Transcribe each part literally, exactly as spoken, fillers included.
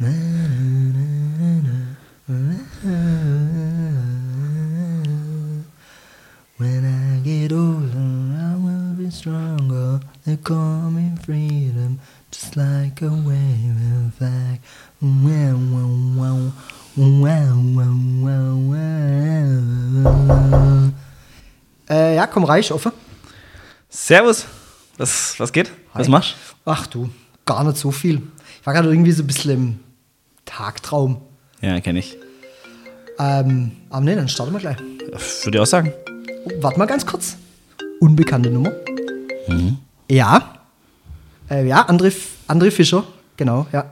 When I get older, I will be stronger. They call me freedom, just like a wave in fact. Wow, wow, wow, wow, wow, wow. Äh, ja, komm, reich, offen. Servus. Was, was geht? Hi. Was machst du? Ach du, gar nicht so viel. Ich war gerade irgendwie so ein bisschen im Tagtraum. Ja, kenne ich. Ähm, aber nee, dann starten wir gleich. Würde ich auch sagen. Oh, warte mal ganz kurz. Unbekannte Nummer. Mhm. Ja. Äh, ja, André, André Fischer. Genau, ja.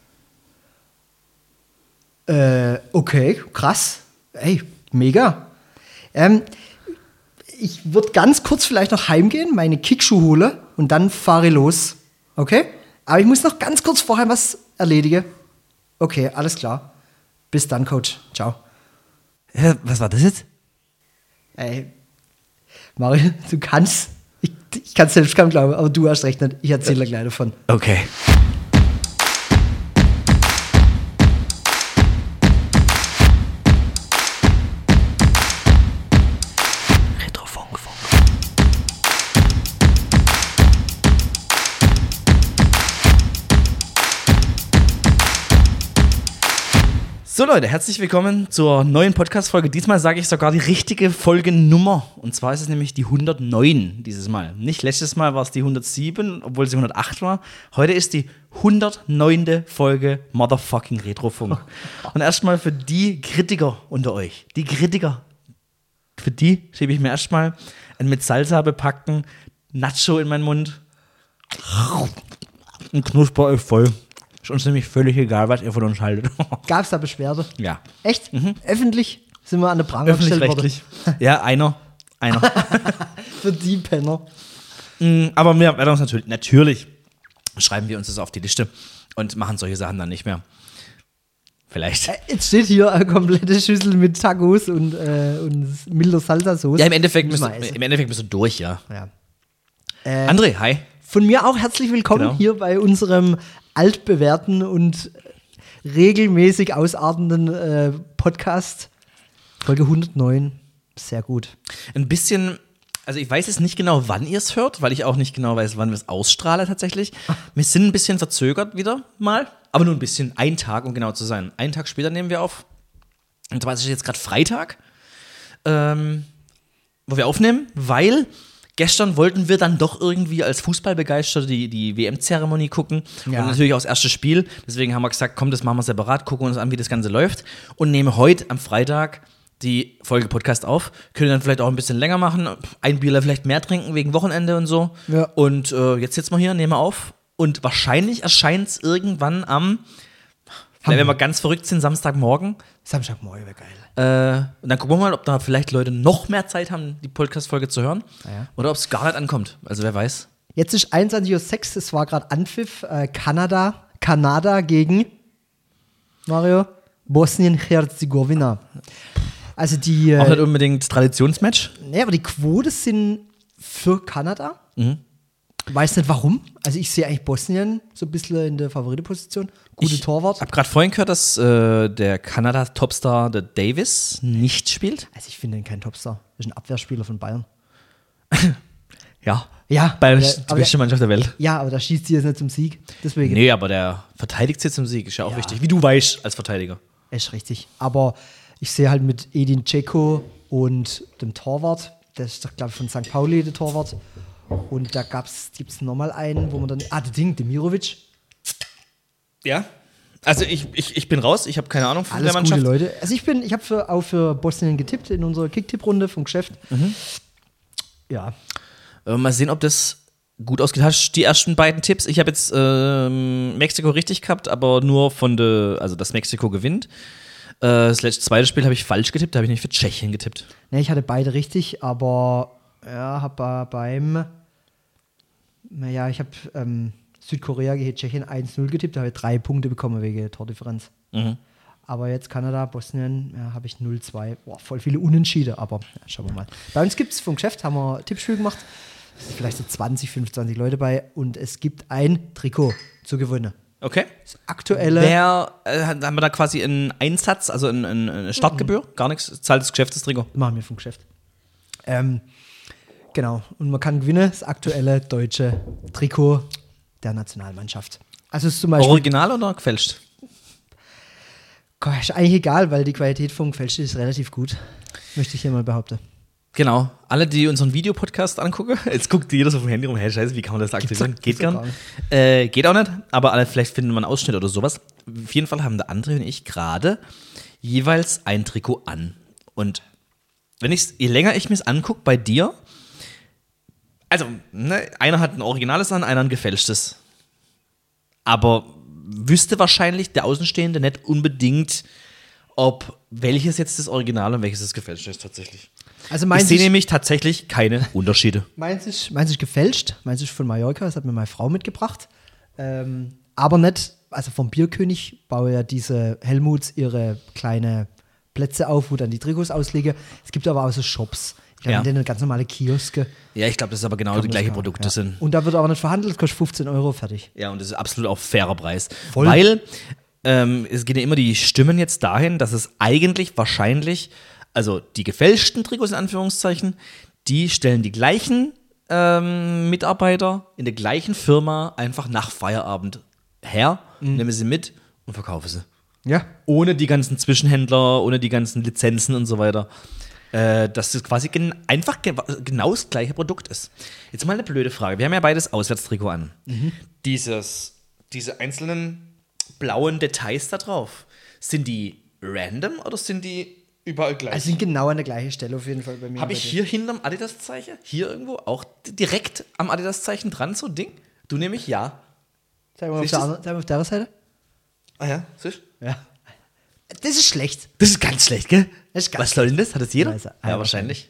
Äh, okay, krass. Ey, mega. Ähm, ich würde ganz kurz vielleicht noch heimgehen, meine Kickschuhe holen und dann fahre ich los. Okay? Aber ich muss noch ganz kurz vorher was erledigen. Okay, alles klar. Bis dann, Coach. Ciao. Hä, was war das jetzt? Ey, Mario, du kannst, ich, ich kann es selbst kaum glauben, aber du hast recht nicht. Ich erzähle dir gleich davon. Okay. Retrofunk. So Leute, herzlich willkommen zur neuen Podcast-Folge. Diesmal sage ich sogar die richtige Folgennummer. Und zwar ist es nämlich die hundertneun dieses Mal. Nicht letztes Mal war es die hundertsieben, obwohl sie hundertacht war. Heute ist die hundertneunte Folge Motherfucking Retrofunk. Und erstmal für die Kritiker unter euch, die Kritiker, für die schiebe ich mir erstmal einen mit Salsa bepackten Nacho in meinen Mund. Und knusper euch voll. Ist uns nämlich völlig egal, was ihr von uns haltet. Gab es da Beschwerde? Ja. Echt? Mhm. Öffentlich sind wir an der Pranger gestellt worden? Öffentlich-rechtlich. Ja, einer. Einer. Für die Penner. Mm, Aber wir werden uns natürlich, natürlich schreiben wir uns das auf die Liste und machen solche Sachen dann nicht mehr. Vielleicht. Äh, Jetzt steht hier eine komplette Schüssel mit Tacos und, äh, und milder Salsa-Soße. Ja, im Endeffekt, bist Müssen du, wir essen. im Endeffekt bist du durch, ja. Ja. Äh, André, hi. Von mir auch herzlich willkommen Genau. hier bei unserem altbewährten und regelmäßig ausartenden äh, Podcast. Folge hundertneun. Sehr gut. Ein bisschen, also ich weiß jetzt nicht genau, wann ihr es hört, weil ich auch nicht genau weiß, wann wir es ausstrahlen tatsächlich. Wir sind ein bisschen verzögert wieder mal, aber nur ein bisschen. Ein Tag, um genau zu sein. Einen Tag später nehmen wir auf. Und zwar ist es jetzt gerade Freitag, ähm, wo wir aufnehmen, weil gestern wollten wir dann doch irgendwie als Fußballbegeisterte die, die W M-Zeremonie gucken. Ja. Und natürlich auch das erste Spiel. Deswegen haben wir gesagt, komm, das machen wir separat, gucken uns an, wie das Ganze läuft. Und nehmen heute am Freitag die Folge Podcast auf. Können dann vielleicht auch ein bisschen länger machen. Ein Bierler vielleicht mehr trinken wegen Wochenende und so. Ja. Und äh, jetzt sitzen wir hier, nehmen wir auf. Und wahrscheinlich erscheint es irgendwann am, wenn wir ganz verrückt sind, Samstagmorgen. Samstagmorgen wäre geil. Äh, und dann gucken wir mal, ob da vielleicht Leute noch mehr Zeit haben, die Podcast-Folge zu hören. Ja. Oder ob es gar nicht ankommt. Also wer weiß. Jetzt ist einundzwanzig Uhr sechs, es war gerade Anpfiff. Äh, Kanada, Kanada gegen Mario, Bosnien-Herzegowina. Also die. Auch nicht Äh, unbedingt Traditionsmatch. nee, aber die Quoten sind für Kanada. Mhm. Weiß nicht warum. Also ich sehe eigentlich Bosnien so ein bisschen in der Favoritenposition. Gute Ich Torwart. habe gerade vorhin gehört, dass äh, der Kanada-Topstar, der Davis, nicht spielt. Also ich finde ihn kein Topstar. Das ist ein Abwehrspieler von Bayern. Ja. Ja, Bayern aber ist der- die aber beste Mannschaft der Welt. Ja, aber da schießt sie jetzt nicht zum Sieg. Deswegen. Nee, aber der verteidigt sie zum Sieg. Ist ja auch Ja. wichtig. Wie du weißt als Verteidiger. Ist richtig. Aber ich sehe halt mit Edin Dzeko und dem Torwart, der ist doch, glaube ich, von Sankt Pauli, der Torwart. Und da gibt es nochmal einen, wo man dann. Ah, der Ding, Demirovic. Ja. Also ich, ich, ich bin raus. Ich habe keine Ahnung von Alles der gute Mannschaft. Leute. Also ich bin, ich habe für, auch für Bosnien getippt in unserer Kicktipp-Runde vom Geschäft. Mhm. Ja. Äh, mal sehen, ob das gut ausgeht. Hast du die ersten beiden Tipps? Ich habe jetzt ähm, Mexiko richtig gehabt, aber nur von der, also dass Mexiko gewinnt. Äh, das letzte, zweite Spiel habe ich falsch getippt, da habe ich nicht für Tschechien getippt. Ne, ich hatte beide richtig, aber ja, habe beim, naja, ich habe ähm, Südkorea gegen Tschechien eins null getippt, da habe ich drei Punkte bekommen wegen Tordifferenz. Mhm. Aber jetzt Kanada, Bosnien, ja, habe ich null zwei. Boah, voll viele Unentschieden, aber ja, schauen wir mal. Bei uns gibt es vom Geschäft, haben wir Tippspiel gemacht, es sind vielleicht so zwanzig, fünfundzwanzig Leute bei und es gibt ein Trikot zu gewinnen. Okay. Das aktuelle. Wer, äh, haben wir da quasi einen Einsatz, also eine, eine Startgebühr? Mhm. Gar nichts, zahlt das Geschäft das Trikot? Machen wir vom Geschäft. Ähm, genau. Und man kann gewinnen, das aktuelle deutsche Trikot der Nationalmannschaft. Also ist zum Beispiel Original oder gefälscht? Ist eigentlich egal, weil die Qualität vom Gefälschten ist relativ gut. Möchte ich hier mal behaupten. Genau. Alle, die unseren Videopodcast angucken, jetzt guckt jeder so vom Handy rum, hey, scheiße, wie kann man das aktivieren? Geht gar nicht. Äh, geht auch nicht, aber alle, vielleicht finden wir einen Ausschnitt oder sowas. Auf jeden Fall haben der André und ich gerade jeweils ein Trikot an. Und wenn ich's, je länger ich mir es angucke bei dir, also, ne, einer hat ein originales an, einer ein gefälschtes. Aber wüsste wahrscheinlich der Außenstehende nicht unbedingt, ob welches jetzt das Original und welches das gefälschte ist tatsächlich. Also ich sehe nämlich tatsächlich keine Unterschiede. Meins ist, meins ist gefälscht, meins ist von Mallorca, das hat mir meine Frau mitgebracht. Ähm, aber nicht, also vom Bierkönig baue ja diese Helmuts ihre kleine Plätze auf, wo dann die Trikots ausliegen. Es gibt aber auch so Shops. Ich glaube, ja. ganz normale Kioske. Ja, ich glaube, das ist aber genau die gleichen Produkte ja. sind. Und da wird aber nicht verhandelt, das kostet fünfzehn Euro, fertig. Ja, und das ist absolut auch fairer Preis. Voll. Weil ähm, es gehen ja immer die Stimmen jetzt dahin, dass es eigentlich wahrscheinlich, also die gefälschten Trikots in Anführungszeichen, die stellen die gleichen ähm, Mitarbeiter in der gleichen Firma einfach nach Feierabend her, mhm. nehmen sie mit und verkaufen sie. Ja. Ohne die ganzen Zwischenhändler, ohne die ganzen Lizenzen und so weiter. Äh, dass das quasi gen- einfach ge- genau das gleiche Produkt ist. Jetzt mal eine blöde Frage. Wir haben ja beides Auswärtstrikot an. Mhm. Dieses, diese einzelnen blauen Details da drauf, sind die random oder sind die überall gleich? Also sind genau an der gleichen Stelle auf jeden Fall bei mir. Habe ich hier hinterm Adidas-Zeichen, hier irgendwo, auch direkt am Adidas-Zeichen dran, so ein Ding? Du nämlich ja. Zeig mal auf der, anderen, zeig mal auf der anderen Seite. Ah ja, siehst du? Ja. Das ist schlecht. Das ist ganz schlecht, gell? Das ist ganz Was soll denn das? Hat das jeder? Weiß er. Ja, Ja, wahrscheinlich.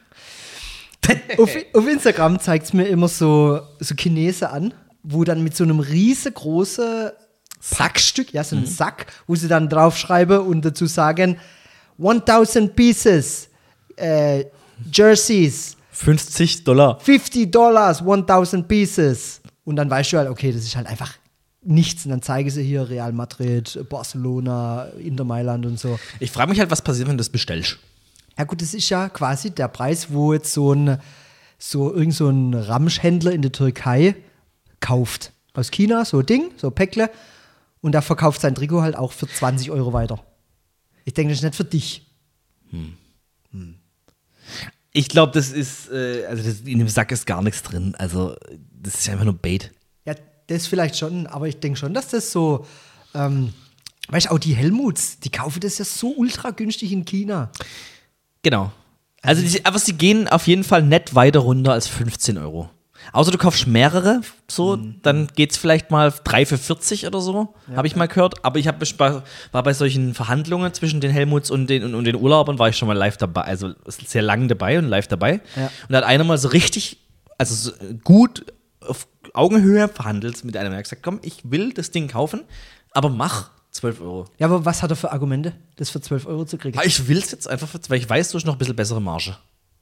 auf, auf Instagram zeigt es mir immer so, so Chinesen an, wo dann mit so einem riesengroßen Sackstück, ja, so einem mhm. Sack, wo sie dann draufschreiben und dazu sagen, tausend Pieces, äh, Jerseys, fünfzig Dollar. fifty Dollars, tausend Pieces. Und dann weißt du halt, okay, das ist halt einfach nichts. Und dann zeigen sie hier Real Madrid, Barcelona, Inter Mailand und so. Ich frage mich halt, was passiert, wenn du das bestellst. Ja gut, das ist ja quasi der Preis, wo jetzt so ein, so irgend so ein Ramschhändler in der Türkei kauft. Aus China, so ein Ding, so ein Päckle. Und der verkauft sein Trikot halt auch für zwanzig Euro weiter. Ich denke, das ist nicht für dich. Hm. Hm. Ich glaube, das ist, äh, also das, in dem Sack ist gar nichts drin. Also, das ist einfach nur Bait. Ja, das vielleicht schon, aber ich denke schon, dass das so, ähm, weißt du, auch die Helmuts, die kaufen das ja so ultra günstig in China. Genau. Also, die, aber sie gehen auf jeden Fall nicht weiter runter als fünfzehn Euro. Außer du kaufst mehrere, so, mhm. dann geht's vielleicht mal drei für vierzig oder so, ja, habe ich mal gehört. Aber ich hab, war bei solchen Verhandlungen zwischen den Helmuts und den, und, und den Urlaubern, war ich schon mal live dabei, also sehr lang dabei und live dabei. Ja. Und da hat einer mal so richtig, also so gut auf Augenhöhe verhandelt mit einem. Er hat gesagt, komm, ich will das Ding kaufen, aber mach zwölf Euro. Ja, aber was hat er für Argumente, das für zwölf Euro zu kriegen? Ich will es jetzt einfach, für, weil ich weiß, du hast noch ein bisschen bessere Marge.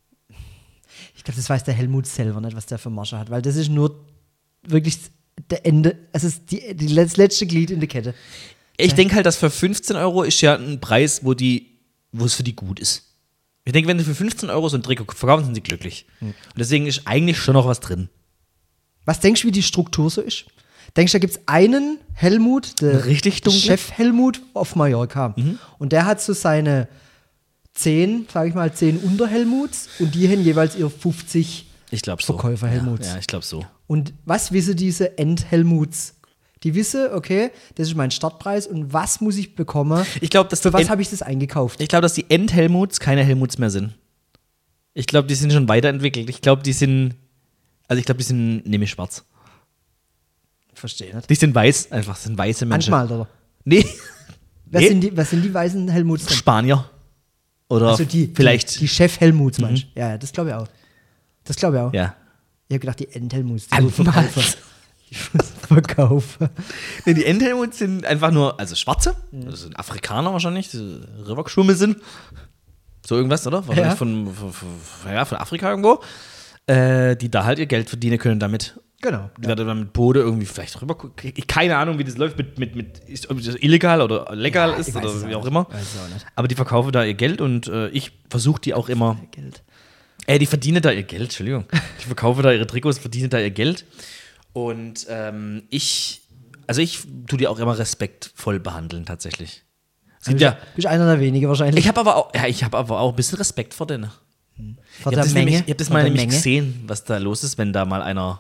Ich glaube, das weiß der Helmut selber nicht, was der für Marge hat, weil das ist nur wirklich der Ende, also ist die, die das letzte Glied in der Kette. Ich denke halt, dass für fünfzehn Euro ist ja ein Preis, wo die, wo es für die gut ist. Ich denke, wenn sie für fünfzehn Euro so ein Trikot verkaufen, sind sie glücklich. Hm. Und deswegen ist eigentlich schon noch was drin. Was denkst du, wie die Struktur so ist? Denkst du, da gibt es einen Helmut, der richtig dunkle Chef Helmut auf Mallorca. Mhm. Und der hat so seine zehn, sage ich mal, zehn Unterhelmuts und die haben jeweils ihr fünfzig ich glaub so. Verkäufer-Helmuts. Ja, ja, ich glaube so. Und was wissen diese Endhelmuts? Die wissen, okay, das ist mein Startpreis und was muss ich bekommen? Ich glaube, dass für was habe ich das eingekauft? Ich glaube, dass die Endhelmuts keine Helmuts mehr sind. Ich glaube, die sind schon weiterentwickelt. Ich glaube, die sind, also ich glaube, die sind nämlich schwarz. Verstehe nicht. Die sind weiß, einfach, sind weiße Menschen. Angemalt, oder? Nee. Was, nee. Sind die, was sind die weißen Helmuts denn? Spanier. Oder also die, vielleicht. Die, die Chef-Helmuts, mhm. meinst du? Ja, das glaube ich auch. Das glaube ich auch. Ja. Ich habe gedacht, die Endhelmuts, die Verkäufer. Die verkaufen. Nee, die Endhelmuts sind einfach nur, also schwarze, mhm. das sind Afrikaner wahrscheinlich, die rübergeschwommen sind. So irgendwas, oder? Wahrscheinlich ja. Von, von, von, ja, von Afrika irgendwo. Äh, die da halt ihr Geld verdienen können damit. Genau. Die werden dann mit Bode irgendwie vielleicht rüber gucken. Keine Ahnung, wie das läuft, mit, mit, mit ist, ob das illegal oder legal Ja, ist ich weiß es oder wie auch auch nicht. immer. Weiß es auch nicht. Aber die verkaufen da ihr Geld und äh, ich versuche die auch immer. Geld. Äh, die verdienen da ihr Geld, Entschuldigung. Die verkaufen da ihre Trikots, verdienen da ihr Geld. Und ähm, ich, also ich tue die auch immer respektvoll behandeln, tatsächlich. Es gibt Bist, ja, bist einer der wenigen wahrscheinlich. ich habe aber auch, ja, ich habe aber auch ein bisschen Respekt vor denen. Vor Ich der habe das, Menge. nämlich, ich hab das vor mal der nämlich Menge. gesehen, was da los ist, wenn da mal einer.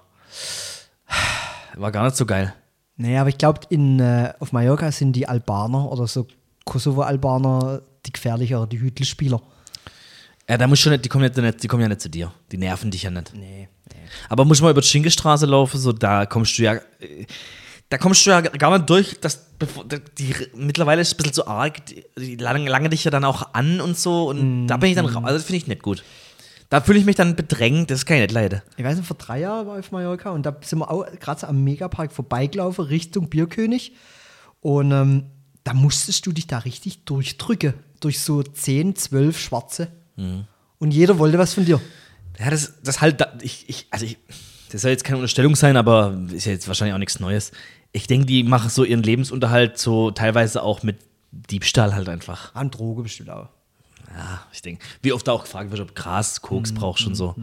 War gar nicht so geil. Naja, aber ich glaube, äh, auf Mallorca sind die Albaner oder so Kosovo-Albaner die gefährlicheren, die Hütelspieler. Ja, da musst du nicht, die kommen ja nicht, die kommen ja nicht zu dir. Die nerven dich ja nicht. Nee. Aber musst du mal über die Schinkelstraße laufen, so da kommst du ja. äh, Da kommst du ja gar nicht durch. Das, bevor- die, die, mittlerweile ist es ein bisschen zu arg. Die, die lange, lange dich ja dann auch an und so. Und Mm, da bin ich dann raus. Also das finde ich nicht gut. Da fühle ich mich dann bedrängt. Das kann ich nicht leiden. Ich weiß nicht, vor drei Jahren war ich auf Mallorca und da sind wir auch gerade so am Megapark vorbeigelaufen, Richtung Bierkönig. Und ähm, da musstest du dich da richtig durchdrücken. Durch so zehn, zwölf Schwarze. Mhm. Und jeder wollte was von dir. Ja, das, das halt, da, ich, ich, also ich, das soll jetzt keine Unterstellung sein, aber ist ja jetzt wahrscheinlich auch nichts Neues. Ich denke, die machen so ihren Lebensunterhalt so teilweise auch mit Diebstahl halt einfach. An Droge bestimmt auch. Ja, ich denke, wie oft da auch gefragt wird, ob Gras, Koks brauchst und so.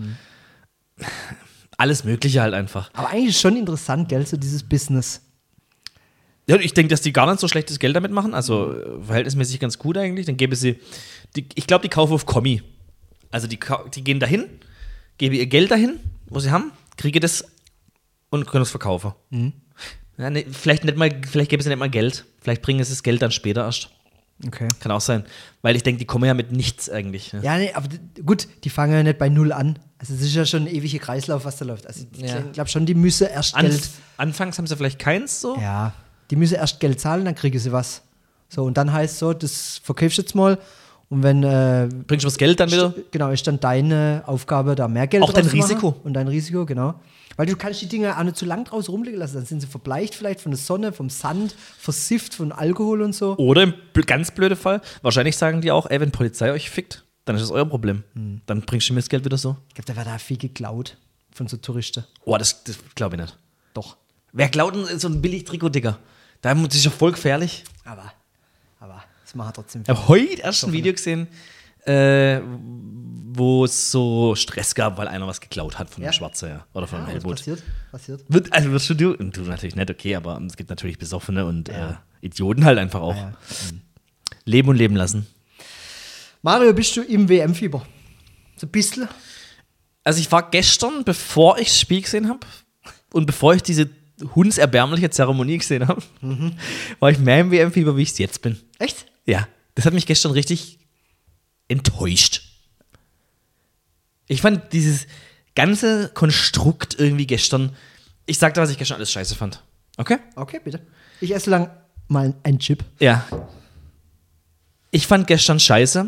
Alles Mögliche halt einfach. Aber eigentlich ist schon interessant, gell, so dieses Business. Ja, ich denke, dass die gar nicht so schlechtes Geld damit machen, also äh, verhältnismäßig ganz gut eigentlich. Dann gäbe sie, die, ich glaube, die kaufen auf Kommi. Also die, kau- die gehen dahin, geben ihr Geld dahin, wo sie haben, kriege das und können es verkaufen. Ja, ne, vielleicht nicht mal, vielleicht geben sie nicht mal Geld. Vielleicht bringen sie das Geld dann später erst. Okay. Kann auch sein. Weil ich denke, die kommen ja mit nichts eigentlich. Ne? Ja, nee, aber d- gut, die fangen ja nicht bei Null an. Also es ist ja schon ein ewiger Kreislauf, was da läuft. Also ich Ja. glaube schon, die müssen erst Geld. Anf Anfangs haben sie vielleicht keins so. Ja, die müssen erst Geld zahlen, dann kriegen sie was. So, und dann heißt so, das verkaufst du jetzt mal. Und wenn, äh, Bringst du das Geld dann wieder? st- genau, ist dann deine Aufgabe, da mehr Geld Auch dein draus zu machen. Risiko. Und dein Risiko, genau. Weil du kannst die Dinge auch nicht zu lang draußen rumliegen lassen. Dann sind sie verbleicht vielleicht von der Sonne, vom Sand, versifft von Alkohol und so. Oder im bl- ganz blöden Fall, wahrscheinlich sagen die auch, ey, wenn Polizei euch fickt, dann ist das euer Problem. Dann bringst du mir das Geld wieder so. Ich glaube, da wird da viel geklaut von so Touristen. Oh, das, das glaube ich nicht. Doch. Wer klaut denn so ein Billig-Trikot, Digga? Da ist ja voll gefährlich. Aber, aber, das macht trotzdem. Ich habe heute erst ein Video gesehen, äh, wo es so Stress gab, weil einer was geklaut hat von Ja. dem Schwarzer, ja. Oder von dem was Helmut. passiert? Passiert. Wird, also wirst du, du, und du natürlich nicht, okay, aber es gibt natürlich Besoffene und äh, Idioten halt einfach auch. Ja. Leben und leben lassen. Mario, bist du im W M-Fieber? So ein bisschen? Also ich war gestern, bevor ich das Spiel gesehen habe und bevor ich diese hundserbärmliche Zeremonie gesehen habe, war ich mehr im W M-Fieber, wie ich es jetzt bin. Echt? Ja, das hat mich gestern richtig enttäuscht. Ich fand dieses ganze Konstrukt irgendwie gestern, ich sagte, was ich gestern alles scheiße fand. Okay? Okay, bitte. Ich esse lang mal einen Chip. Ja. Ich fand gestern scheiße.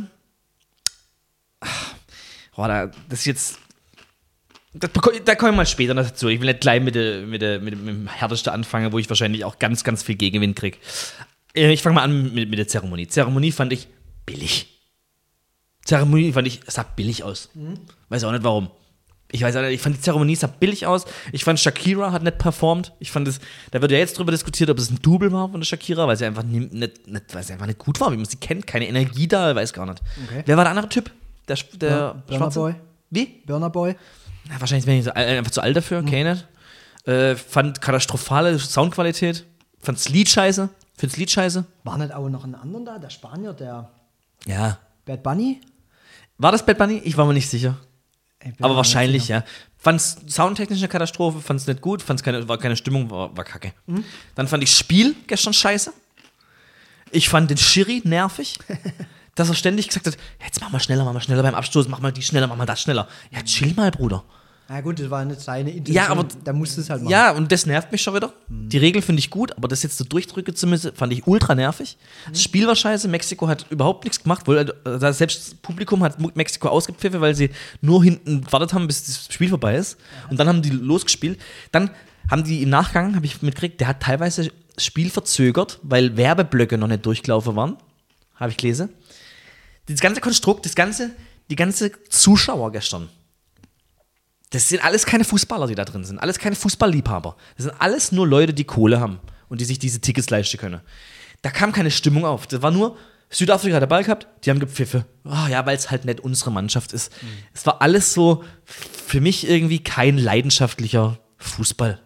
Oh, da, das ist jetzt. Das, beko- da kommen wir mal später noch dazu. Ich will nicht gleich mit, der, mit, der, mit, dem- mit dem härtesten anfangen, wo ich wahrscheinlich auch ganz, ganz viel Gegenwind kriege. Ich fange mal an mit, mit der Zeremonie. Zeremonie fand ich billig. Zeremonie fand ich, es sah billig aus. Weiß auch nicht warum. Ich weiß auch nicht, ich fand die Zeremonie sah billig aus. Ich fand Shakira hat nicht performt. Ich fand es, da wird ja jetzt drüber diskutiert, ob es ein Double war von der Shakira, weil sie einfach nie, nicht, nicht, weil sie einfach nicht gut war, wie man sie kennt. Keine Energie da, weiß gar nicht. Okay. Wer war der andere Typ? Der, der Ja, Burna Schwarze? Boy. Wie? Burner Boy. Na, wahrscheinlich bin ich so, äh, einfach zu alt dafür, mhm. kenn ich nicht. Äh, fand katastrophale Soundqualität. Fand das Lied scheiße. Find's Lied scheiße. War nicht auch noch ein anderer da? Der Spanier, der Ja. Bad Bunny? War das Bad Bunny? Ich war mir nicht sicher. Ich bin Aber mir wahrscheinlich, nicht sicher. ja. Fand's soundtechnisch eine Katastrophe, fand's nicht gut, fand's keine, war keine Stimmung, war, war kacke. Mhm. Dann fand ich Spiel gestern scheiße. Ich fand den Schiri nervig, dass er ständig gesagt hat, jetzt mach mal schneller, mach mal schneller beim Abstoßen, mach mal die schneller, mach mal das schneller. Ja, chill mal, Bruder. Na gut, das war nicht seine Intention. Ja, aber- da musste es halt machen. Ja, und das nervt mich schon wieder. Die Regel finde ich gut, aber das jetzt so durchdrücken zu müssen, fand ich ultra nervig. Das Spiel war scheiße, Mexiko hat überhaupt nichts gemacht, weil äh, da selbst das Publikum hat Mu- Mexiko ausgepfiffen, weil sie nur hinten gewartet haben, bis das Spiel vorbei ist. Und dann haben die losgespielt. Dann haben die im Nachgang, habe ich mitgekriegt, der hat teilweise das Spiel verzögert, weil Werbeblöcke noch nicht durchgelaufen waren. Habe ich gelesen. Das ganze Konstrukt, das ganze, die ganze Zuschauer gestern. Das sind alles keine Fußballer, die da drin sind. Alles keine Fußballliebhaber. Das sind alles nur Leute, die Kohle haben und die sich diese Tickets leisten können. Da kam keine Stimmung auf. Das war nur, Südafrika hat den Ball gehabt, die haben gepfiffen. Oh, ja, weil es halt nicht unsere Mannschaft ist. Mhm. Es war alles so für mich irgendwie kein leidenschaftlicher Fußball.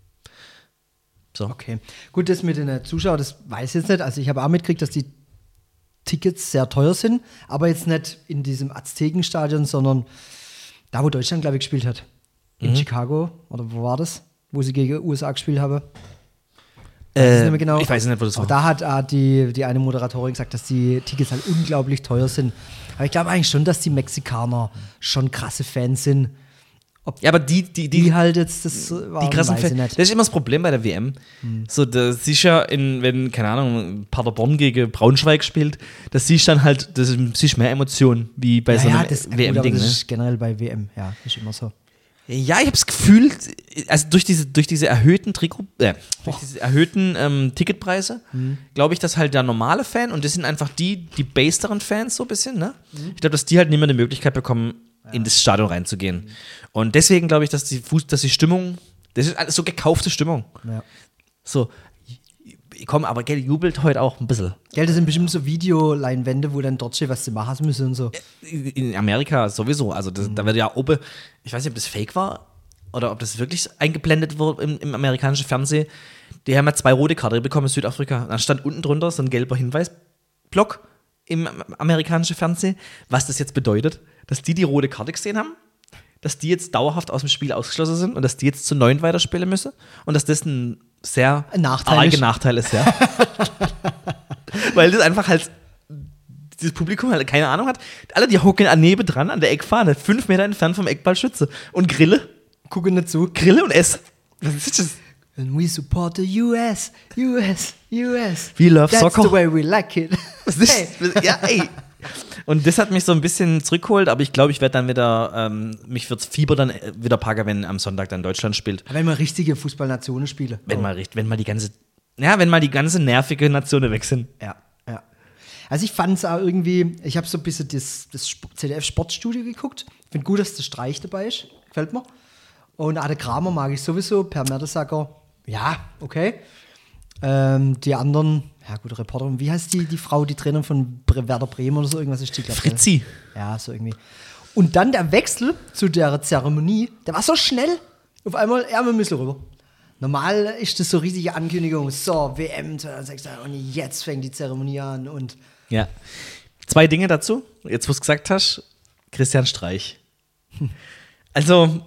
So. Okay. Gut, das mit den Zuschauern, das weiß ich jetzt nicht. Also ich habe auch mitgekriegt, dass die Tickets sehr teuer sind, aber jetzt nicht in diesem Aztekenstadion, sondern da, wo Deutschland, glaube ich, gespielt hat. In mhm. Chicago, oder wo war das? Wo sie gegen U S A gespielt haben. Äh, nicht genau. Ich weiß nicht, wo das war. Aber da hat äh, die, die eine Moderatorin gesagt, dass die Tickets halt unglaublich teuer sind. Aber ich glaube eigentlich schon, dass die Mexikaner schon krasse Fans sind. Ob ja, aber die, die, die, die halt jetzt das waren, die krassen Fans. Das ist immer das Problem bei der W M. Hm. So, da siehst du ja, in, wenn, keine Ahnung, Paderborn gegen Braunschweig spielt, das siehst du dann halt, das ist mehr Emotion, wie bei ja, so einem ja, das, W M-Ding. Das ne? ist generell bei W M, ja, das ist immer so. Ja, ich habe das Gefühl, also durch diese, durch diese erhöhten Trikot, äh, durch diese erhöhten ähm, Ticketpreise, mhm. glaube ich, dass halt der normale Fan, und das sind einfach die, die baseren Fans so ein bisschen, ne? Mhm. Ich glaube, dass die halt nicht mehr die Möglichkeit bekommen, ja. in das Stadion reinzugehen. Mhm. Und deswegen glaube ich, dass die, Fuß, dass die Stimmung, das ist alles so gekaufte Stimmung. Ja. So, komm, aber Geld jubelt heute auch ein bisschen. Geld, das sind bestimmt so Videoleinwände, wo dann dort steht, was sie machen müssen und so. In Amerika sowieso. Also das, mhm. da wird ja oben, ich weiß nicht, ob das fake war oder ob das wirklich eingeblendet wurde im, im amerikanischen Fernsehen. Die haben ja zwei rote Karten bekommen in Südafrika. Da stand unten drunter so ein gelber Hinweisblock im amerikanischen Fernsehen, was das jetzt bedeutet, dass die die rote Karte gesehen haben, dass die jetzt dauerhaft aus dem Spiel ausgeschlossen sind und dass die jetzt zu neun weiterspielen müssen und dass das ein sehr arger Nachteil ist, ja. Weil das einfach halt dieses Publikum halt keine Ahnung hat. Alle, die hocken an Nebe dran, an der Eckfahne, fünf Meter entfernt vom Eckballschütze und Grille. Gucken nicht zu. Grille und essen. Was ist das? And we support the U S, U S, U S. We love That's soccer. That's the way we like it. Was ist hey. Ja, ey. Und das hat mich so ein bisschen zurückgeholt, aber ich glaube, ich werde dann wieder, ähm, mich wird's Fieber dann wieder packen, wenn am Sonntag dann Deutschland spielt. Aber wenn mal richtige Fußballnationen spielen. Wenn oh. mal wenn mal die ganze, ja, wenn mal die ganze nervige Nationen weg sind. Ja, ja. Also ich fand es auch irgendwie, ich habe so ein bisschen das, das Z D F-Sportstudio geguckt. Ich finde gut, dass der Streich dabei ist. Gefällt mir. Und Ade Kramer mag ich sowieso, Per Mertesacker, ja, okay. Ähm, die anderen, ja gut, Reporterin, wie heißt die, die Frau, die Trainerin von Werder Bremen oder so, irgendwas ist die, glaube ich. Fritzi. Ja, so irgendwie. Und dann der Wechsel zu der Zeremonie, der war so schnell, auf einmal, ja, wir müssen rüber. Normal ist das so riesige Ankündigung, so, W M zweitausendsechs und jetzt fängt die Zeremonie an und... Ja, zwei Dinge dazu, jetzt wo du es gesagt hast, Christian Streich. Also,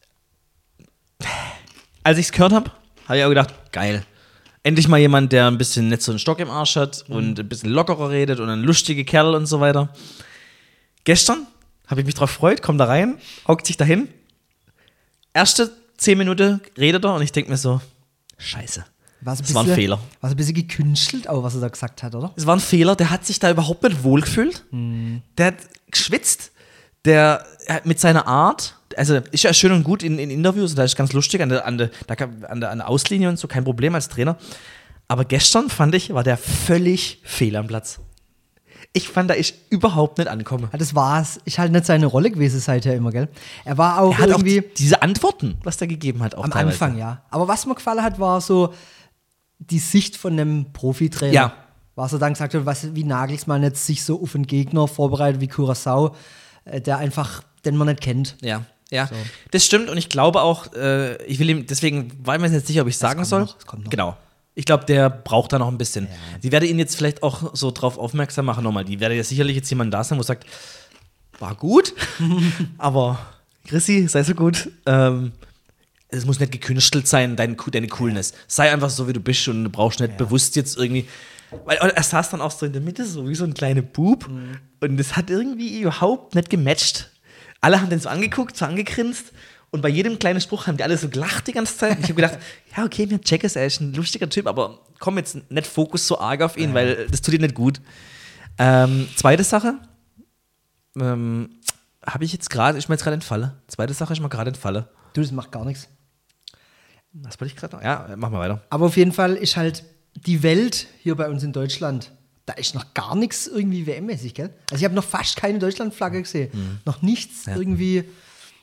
als ich es gehört habe, habe ich auch gedacht, geil. Endlich mal jemand, der ein bisschen nicht so einen Stock im Arsch hat mhm. und ein bisschen lockerer redet und ein lustiger Kerl und so weiter. Gestern habe ich mich drauf gefreut, komm da rein, hockt sich dahin. Erste zehn Minuten redet er und ich denke mir so, scheiße, das bisschen, war ein Fehler. War so ein bisschen gekünstelt, auch was er da gesagt hat, oder? Es war ein Fehler, der hat sich da überhaupt nicht wohlgefühlt. Mhm. Der hat geschwitzt. Der hat mit seiner Art, also ist ja schön und gut in, in Interviews, da ist ganz lustig, an der, an, der, an, der, an der Auslinie und so, kein Problem als Trainer. Aber gestern, fand ich, war der völlig fehl am Platz. Ich fand, da ist überhaupt nicht angekommen. Ja, das war's. Ist halt nicht seine Rolle gewesen seither immer, gell? Er war auch er hat irgendwie... Auch diese Antworten, was der gegeben hat, auch am teilweise. Anfang, ja. Aber was mir gefallen hat, war so die Sicht von einem Profitrainer. Ja. Was er dann gesagt hat, was, wie Nagelsmann jetzt sich so auf einen Gegner vorbereitet wie Curaçao, der einfach, den man nicht kennt. Ja, ja, so. Das stimmt und ich glaube auch, äh, ich will ihm, deswegen war ich mir jetzt nicht sicher, ob ich sagen soll. Noch, kommt noch. Genau. Ich glaube, der braucht da noch ein bisschen. Ja. Die werde ihn jetzt vielleicht auch so drauf aufmerksam machen nochmal. Die werde ja sicherlich jetzt jemand da sein, wo sagt, war gut, aber Chrissy, sei so gut. Ähm, es muss nicht gekünstelt sein, dein, deine Coolness. Sei einfach so, wie du bist und du brauchst nicht ja. bewusst jetzt irgendwie. Weil er saß dann auch so in der Mitte, so wie so ein kleiner Bub. Mhm. Und das hat irgendwie überhaupt nicht gematcht. Alle haben den so angeguckt, so angegrinst. Und bei jedem kleinen Spruch haben die alle so gelacht die ganze Zeit. Und ich habe gedacht, ja, okay, mir check es, er ist ein lustiger Typ, aber komm jetzt nicht Fokus so arg auf ihn, ja. weil das tut dir nicht gut. Ähm, zweite Sache, ähm, habe ich jetzt gerade, ist mir jetzt gerade entfallen. Zweite Sache ist mir gerade entfallen. Du, das macht gar nichts. Was wollte ich gerade noch? Ja, machen wir weiter. Aber auf jeden Fall ist halt die Welt hier bei uns in Deutschland, da ist noch gar nichts irgendwie W M-mäßig, gell? Also ich habe noch fast keine Deutschlandflagge gesehen. Mhm. Noch nichts ja. irgendwie.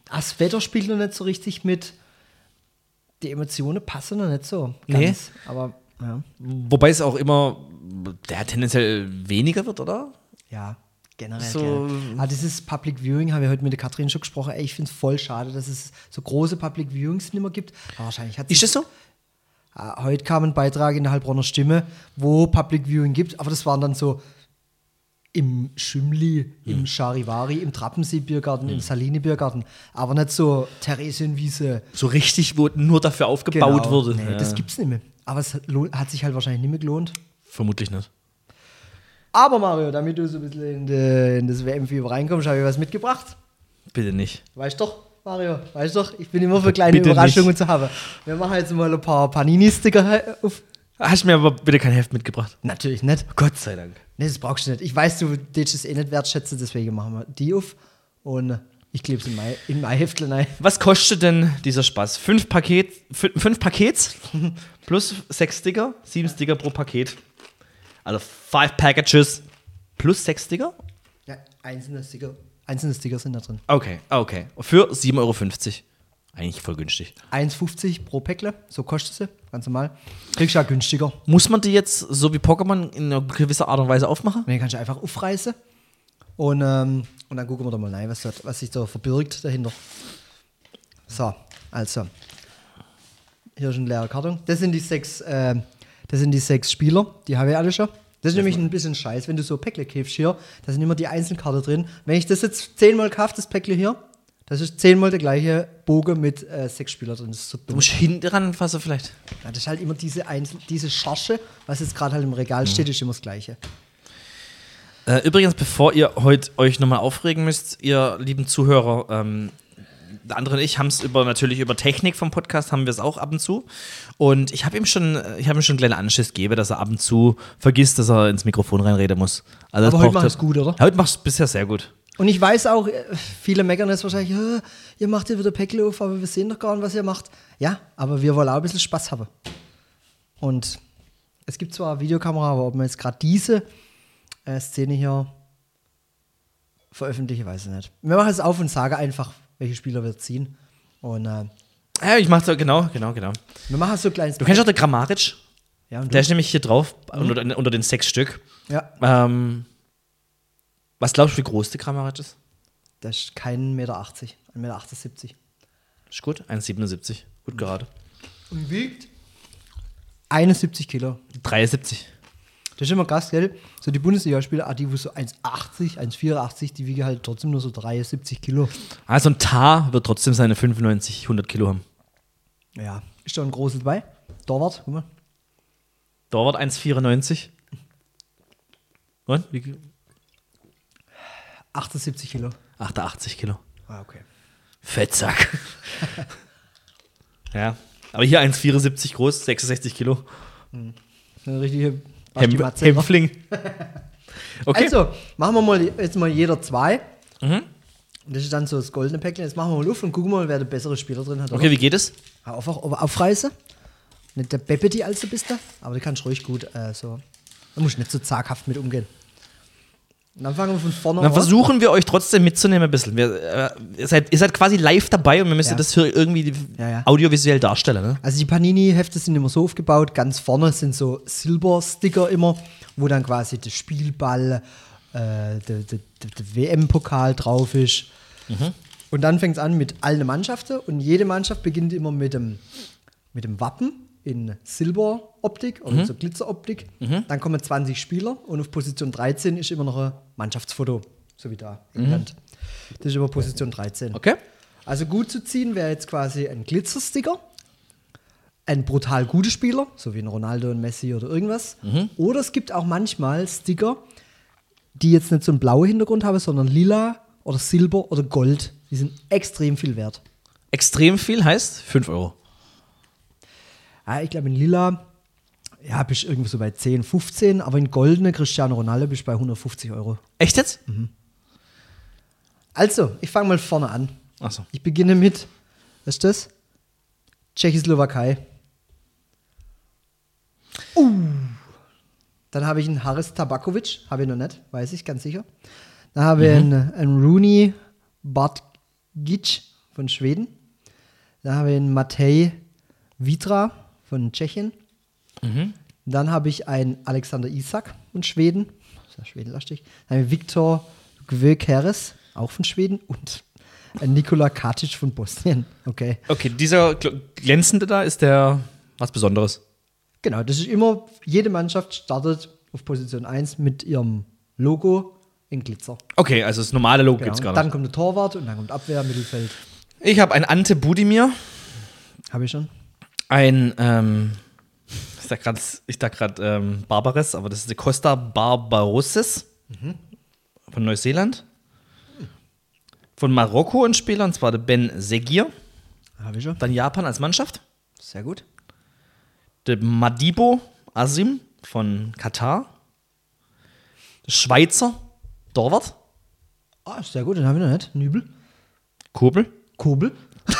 Das Wetter spielt noch nicht so richtig mit. Die Emotionen passen noch nicht so Nee. ganz. Aber ja. Wobei es auch immer der tendenziell weniger wird, oder? Ja, generell. So- So. Ah, dieses Public Viewing, haben wir heute mit der Katrin schon gesprochen. Ey, ich finde es voll schade, dass es so große Public Viewings nicht mehr gibt. Aber wahrscheinlich hat Ist das so? Ah, heute kam ein Beitrag in der Heilbronner Stimme, wo Public Viewing gibt, aber das waren dann so im Schümli, im Charivari, im Trappensee-Biergarten, im Salini-Biergarten, aber nicht so Theresienwiese. So richtig, wo nur dafür aufgebaut Genau. wurde. Nee, Ja. das gibt's nicht mehr. Aber es lohnt- hat sich halt wahrscheinlich nicht mehr gelohnt. Vermutlich nicht. Aber Mario, damit du so ein bisschen in, de, in das W M-Fieber reinkommst, habe ich was mitgebracht. Bitte nicht. Weißt doch, Mario, weißt doch, ich bin immer für kleine Bitte Überraschungen nicht. zu haben. Wir machen jetzt mal ein paar Panini-Sticker auf. Hast mir aber bitte kein Heft mitgebracht. Natürlich nicht. Gott sei Dank. Nee, das brauchst du nicht. Ich weiß, du willst es eh nicht wertschätzen, deswegen machen wir die auf. Und ich klebe es in mein, in mein Heftchen rein. Was kostet denn dieser Spaß? Fünf Paket, fün- fünf Pakets plus sechs Sticker, sieben Sticker pro Paket. Also five packages plus sechs Sticker? Ja, einzelne Sticker, einzelne Sticker sind da drin. Okay, okay. Für sieben Euro fünfzig. Eigentlich voll günstig. eins fünfzig pro Päckle, so kostet sie, ganz normal. Kriegst du ja günstiger. Muss man die jetzt so wie Pokémon in einer gewisser Art und Weise aufmachen? Und den kannst du einfach aufreißen. Und, ähm, und dann gucken wir da mal rein, was, dort- was sich da verbirgt dahinter. So, also. Hier ist ein leerer Karton. Das sind die sechs, äh, das sind die sechs Spieler, die habe ich alle schon. Das ist nämlich ein bisschen scheiß, wenn du so Päckle kaufst hier, da sind immer die Einzelkarte drin. Wenn ich das jetzt zehnmal kaufe, das Päckle hier, das ist zehnmal der gleiche Bogen mit äh, sechs Spielern drin. Das ist so Du dumm. musst hinten ranfassen vielleicht. Ja, das ist halt immer diese, Einzel diese Charge, was jetzt gerade halt im Regal steht, ist immer das Gleiche. Äh, übrigens, bevor ihr heute euch nochmal aufregen müsst, ihr lieben Zuhörer, ähm, der andere und ich haben es über, natürlich über Technik vom Podcast, haben wir es auch ab und zu. Und ich habe ihm schon, äh, ich habe ihm schon einen kleinen Anschiss gegeben, dass er ab und zu vergisst, dass er ins Mikrofon reinreden muss. Also das Aber heute braucht machst er- du es gut, oder? Heute machst du es bisher sehr gut. Und ich weiß auch, äh, viele meckern jetzt wahrscheinlich, "Hä, ihr macht hier wieder Päckle auf, aber wir sehen doch gar nicht, was ihr macht. Ja, aber wir wollen auch ein bisschen Spaß haben. Und es gibt zwar eine Videokamera, aber ob man jetzt gerade diese äh, Szene hier veröffentliche, weiß ich nicht. Wir machen es auf und sagen einfach, welche Spieler wir ziehen. Und äh, Ja, ich mach's so, genau, genau, genau. wir machen so ein kleines Du kennst auch den Grammaric? Ja, und Der du? ist nämlich hier drauf, unter, unter den sechs Stück. Ja, Ähm, was glaubst du, wie groß der Grammaric ist? das ist kein eins Komma achtzig Meter, eins Komma achtundsiebzig Meter. Ist gut, eins Komma siebenundsiebzig. Gut gerade. Und wiegt einundsiebzig Kilo. dreiundsiebzig. Das ist immer krass, gell? So die Bundesligaspieler, ah, die wo so eins Komma achtzig, eins Komma vierundachtzig, die wiegen halt trotzdem nur so dreiundsiebzig Kilo. Also ein Tar wird trotzdem seine fünfundneunzig, hundert Kilo haben. Ja, ist da ein großes dabei? Torwart, guck mal. Torwart eins Komma vierundneunzig. Und? Wie? achtundsiebzig Kilo. achtundachtzig Kilo. Ah, okay. Fettsack. Ja. Aber hier eins Komma vierundsiebzig groß, sechsundsechzig Kilo. Eine richtige Hem Basti-Matze. Hämpfling. Okay. Also, machen wir mal jetzt mal jeder zwei. Mhm. Und das ist dann so das goldene Päckchen. Jetzt machen wir mal auf und gucken mal, wer der bessere Spieler drin hat. Okay, wie geht es? Oder? Einfach aufreißen. Nicht der Beppe, die als du bist da, aber du kannst ruhig gut äh, so. Da musst du nicht so zaghaft mit umgehen. Und dann fangen wir von vorne Dann an. versuchen wir euch trotzdem mitzunehmen ein bisschen. Wir, äh, ihr, seid, ihr seid quasi live dabei und wir müssen Ja. das hier irgendwie Ja, ja. audiovisuell darstellen. Ne? Also die Panini-Hefte sind immer so aufgebaut, ganz vorne sind so Silber-Sticker immer, wo dann quasi der Spielball, äh, der, der, der, der W M-Pokal drauf ist. Und dann fängt es an mit allen Mannschaften und jede Mannschaft beginnt immer mit dem, mit dem Wappen in Silberoptik oder so Glitzeroptik. Dann kommen zwanzig Spieler und auf Position dreizehn ist immer noch ein Mannschaftsfoto, so wie da England. Das ist immer Position dreizehn. Okay. Also gut zu ziehen wäre jetzt quasi ein Glitzersticker, ein brutal guter Spieler, so wie ein Ronaldo und Messi oder irgendwas. Oder es gibt auch manchmal Sticker, die jetzt nicht so einen blauen Hintergrund haben, sondern lila oder Silber oder Gold. Die sind extrem viel wert. Extrem viel heißt fünf Euro. Ja, ich glaube in lila, ja, bist du irgendwo so bei zehn, fünfzehn, aber in goldene Cristiano Ronaldo bist du bei hundertfünfzig Euro. Echt jetzt? Also, ich fange mal vorne an. Achso. Ich beginne mit, was ist das? Tschechoslowakei. Uh. Dann habe ich einen Haris Tabakovic, habe ich noch nicht, weiß ich ganz sicher. Dann habe ich einen, einen Rooney Bartgic von Schweden. Dann habe ich einen Matej Vitra von Tschechien. Mhm. Dann habe ich einen Alexander Isak von Schweden. Das ist ja schwedenlastig. Dann habe ich Viktor Gyökeres, auch von Schweden. Und einen Nikola Katic von Bosnien. Okay. Okay, dieser gl- glänzende da ist der was Besonderes. Genau, das ist immer, jede Mannschaft startet auf Position eins mit ihrem Logo in Glitzer. Okay, also das normale Logo Genau. gibt's gar Und nicht. dann kommt der Torwart und dann kommt Abwehr, Mittelfeld. Ich habe einen Ante Budimir, Habe ich schon. ein, ähm, ich sag gerade ich sag grad, ähm, Barbares, aber das ist der Costa Barbarossis von Neuseeland. Von Marokko ein Spieler, und zwar der Ben Segir. Habe ich schon. Dann Japan als Mannschaft. Sehr gut. Der Madibo Asim von Katar. Der Schweizer Torwart. Ah, sehr gut, den habe ich noch nicht. Nübel. Kobel. Kobel.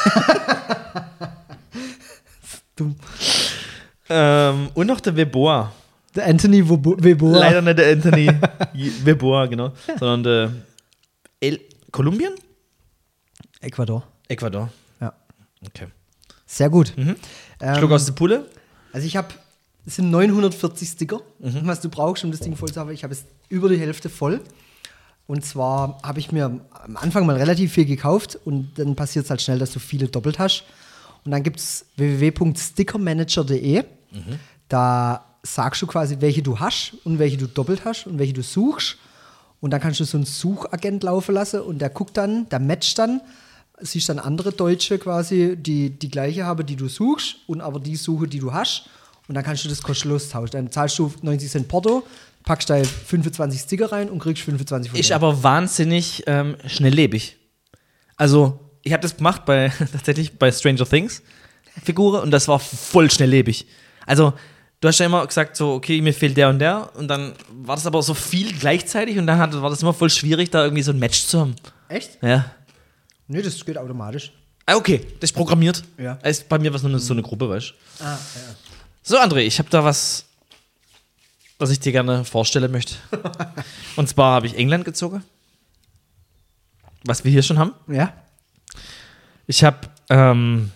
Dumm. Ähm, und noch der Weboa. Der Anthony Weboa. Leider nicht der Anthony Weboa, genau. Sondern der El Kolumbien? Ecuador. Ecuador. Ja. Okay. Sehr gut. Mhm. Ähm, Schluck aus der Pulle. Also ich habe, es sind neunhundertvierzig Sticker, was du brauchst, um das Ding voll zu haben. Ich habe es über die Hälfte voll. Und zwar habe ich mir am Anfang mal relativ viel gekauft und dann passiert es halt schnell, dass du viele doppelt hast. Und dann gibt es w w w punkt stickermanager punkt de. Mhm. Da sagst du quasi, welche du hast und welche du doppelt hast und welche du suchst. Und dann kannst du so einen Suchagent laufen lassen und der guckt dann, der matcht dann, siehst dann andere Deutsche quasi, die die gleiche haben, die du suchst und aber die Suche, die du hast. Und dann kannst du das kostenlos tauschen. Dann zahlst du neunzig Cent Porto, packst da fünfundzwanzig Sticker rein und kriegst fünfundzwanzig von Ist denen. aber wahnsinnig ähm, schnelllebig. Also, ich habe das gemacht bei tatsächlich bei Stranger Things Figuren und das war voll schnelllebig. Also, du hast ja immer gesagt, so, okay, mir fehlt der und der und dann war das aber so viel gleichzeitig und dann hat, war das immer voll schwierig, da irgendwie so ein Match zu haben. Echt? Ja. Nee, das geht automatisch. Ah, okay, das ist programmiert. Ja. Ist bei mir was nur eine, so eine Gruppe, weißt du. Ah, ja. So, André, ich habe da was, was ich dir gerne vorstellen möchte. Und zwar habe ich England gezogen. Was wir hier schon haben. Ja? Ich habe ähm,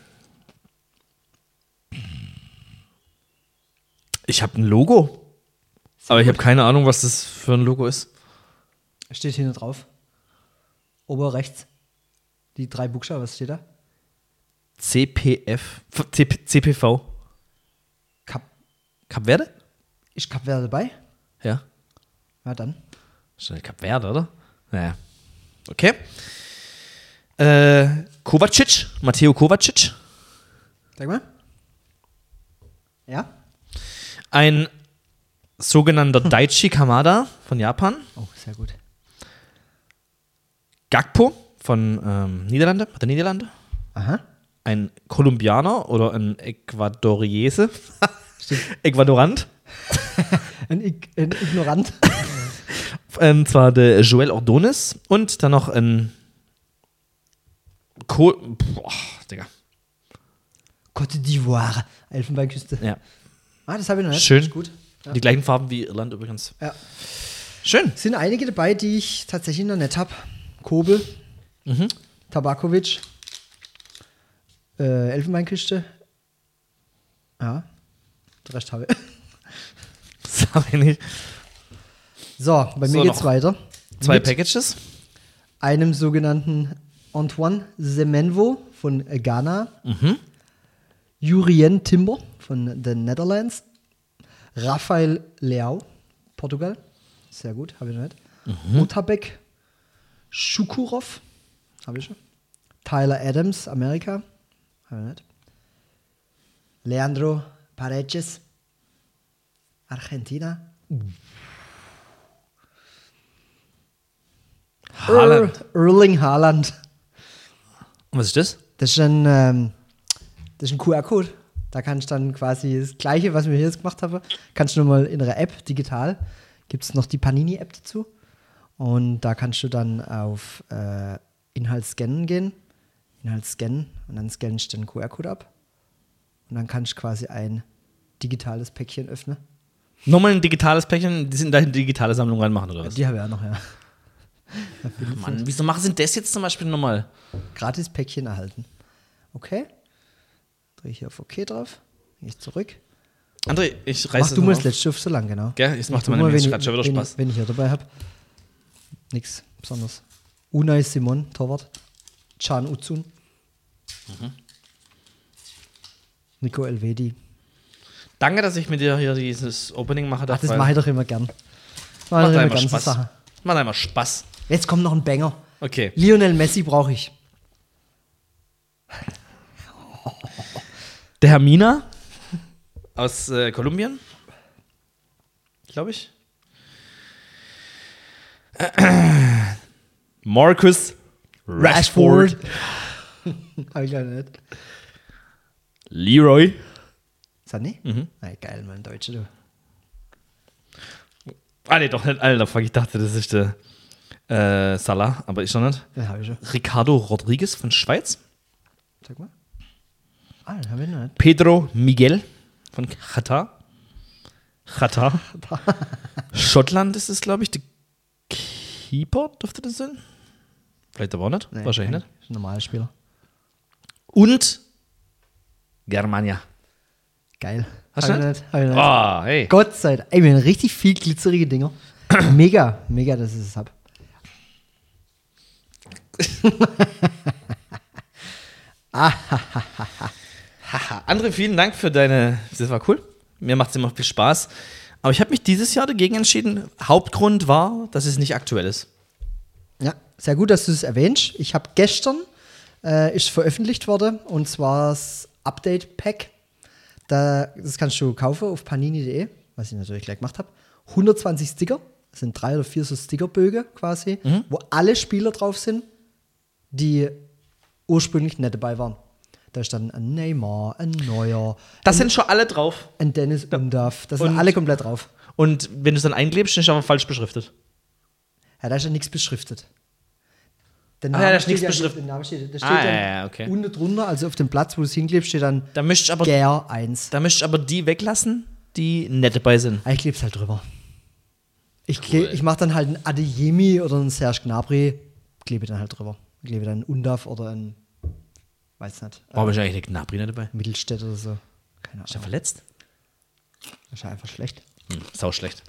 ich habe ein Logo. Aber ich habe keine Ahnung, was das für ein Logo ist. Steht hinten drauf. Ober rechts. Die drei Buchstaben, was steht da? C P F. C P V. Kap. Kap Verde? Ist Kap Verde dabei? Ja. Ja, dann. Ist Kap Verde, oder? Naja. Okay. Äh, Kovacic. Matteo Kovacic. Sag mal. Ja? Ein sogenannter Daichi Kamada von Japan. Oh, sehr gut. Gakpo von ähm, Niederlande, der Niederlande. Aha. Ein Kolumbianer oder ein Ecuadoriese. Ecuadorant. Ein, Ig ein Ignorant. Und zwar der Joel Ordonez und dann noch ein Kohl. Boah, Digga. Côte d'Ivoire. Elfenbeinküste. Ja. Ah, das habe ich noch nicht. Schön. Ist gut. Ja. Die gleichen Farben wie Irland übrigens. Ja. Schön. Es sind einige dabei, die ich tatsächlich noch nicht habe. Kobel, Mhm. Tabakovic, äh, Elfenbeinküste. Ja, der Rest habe ich. Das habe ich nicht. So, bei So, mir geht's noch weiter. Zwei Mit Packages. einem sogenannten Antoine Semenvo von Ghana, Mhm. Jurien Timber von den Netherlands, Rafael Leao, Portugal, sehr gut, habe ich noch nicht, Mhm. Otabek Shukurov, habe ich schon, Tyler Adams, Amerika, habe ich nicht, Leandro Paredes, Argentina, Haaland. Er Erling Haaland. Und was ist das? Das ist ein, ähm, das ist ein Q R-Code. Da kannst du dann quasi das Gleiche, was wir hier jetzt gemacht haben, kannst du nochmal in einer App, digital, gibt es noch die Panini-App dazu. Und da kannst du dann auf äh, Inhalt scannen gehen, Inhalt scannen und dann scannst du den Q R-Code ab. Und dann kannst du quasi ein digitales Päckchen öffnen. Nochmal ein digitales Päckchen, die sind da eine digitale Sammlung reinmachen, oder was? Die haben wir ja noch, ja. Mann, wieso machen sie das jetzt zum Beispiel nochmal? Gratis Päckchen erhalten. Okay. Drücke ich hier auf OK drauf. Gehe ich zurück. André, ich reiße Mach das du mal mal das auf. letzte auf so lang, genau. Gell, jetzt macht Tu meine mal, Mensch wenn gerade ich- schon wieder wenn Spaß. Ich, wenn ich hier dabei habe. Nichts besonders. Unai Simon, Torwart. Can Uzun. Mhm. Nico Elvedi. Danke, dass ich mit dir hier dieses Opening mache. Ach, das weil- mache ich doch immer gern. Mache ich Macht doch immer einfach ganze Spaß. Sache. Macht einfach Spaß. Jetzt kommt noch ein Banger. Okay. Lionel Messi brauche ich. Der Hermina aus äh, Kolumbien. Glaube ich. Marcus Rashford. Hab ich leider nicht. Leroy. Sané? Mhm. Na, geil, mein Deutsche, du. Ah, nee, doch nicht, Alter. Fuck, ich dachte, das ist der äh, Salah, aber ist schon nicht. Den hab ich schon. Ricardo Rodriguez von Schweiz. Sag mal. Ah, den hab ich noch nicht. Pedro Miguel von Katar. Katar. Schottland ist es, glaube ich. Der Keeper dürfte das sein. Vielleicht aber auch nicht. Nee, Wahrscheinlich nicht. Ist ein normaler Spieler. Und Germania. Geil. Hast Hab du ich nicht? nicht? Hab ich nicht. Ah, hey. Gott sei Dank. Ey, wir haben richtig viel glitzerige Dinger. Mega, mega, dass ich es hab. Haha. André, vielen Dank für deine. Das war cool. Mir macht es immer viel Spaß. Aber ich habe mich dieses Jahr dagegen entschieden. Hauptgrund war, dass es nicht aktuell ist. Ja, sehr gut, dass du es erwähnst. Ich habe gestern, äh, ist veröffentlicht worden, und zwar das Update-Pack. Da, das kannst du kaufen auf panini punkt de, was ich natürlich gleich gemacht habe. hundertzwanzig Sticker, das sind drei oder vier so Stickerbögen quasi, Mhm. wo alle Spieler drauf sind, die ursprünglich nicht dabei waren. Da ist dann ein Neymar, ein Neuer, Das ein, sind schon alle drauf. ein Dennis Undaff, da sind Und- alle komplett drauf. Und wenn du es dann einklebst, ist es aber falsch beschriftet. Ja, da ist ja nichts beschriftet. Der Ah, ja, da ist steht nichts ja- beschriftet. der Name steht, da steht Ah, dann ja, ja, okay. unten drunter, also auf dem Platz, wo du es hinklebst, steht dann Da müsst ihr aber, Gär eins. da müsst ihr aber die weglassen, die nicht dabei sind. Ah, ich kleb's halt drüber. Ich, kle Cool. ich mache dann halt einen Adeyemi oder einen Serge Gnabry, klebe dann halt drüber. Klebe dann einen Undaff oder einen, weiß nicht, Warum ist eigentlich der Gnabry nicht dabei? Mittelstädt oder so. Keine Ist er Ahnung. verletzt? Das ist ja einfach schlecht. Hm, sau schlecht.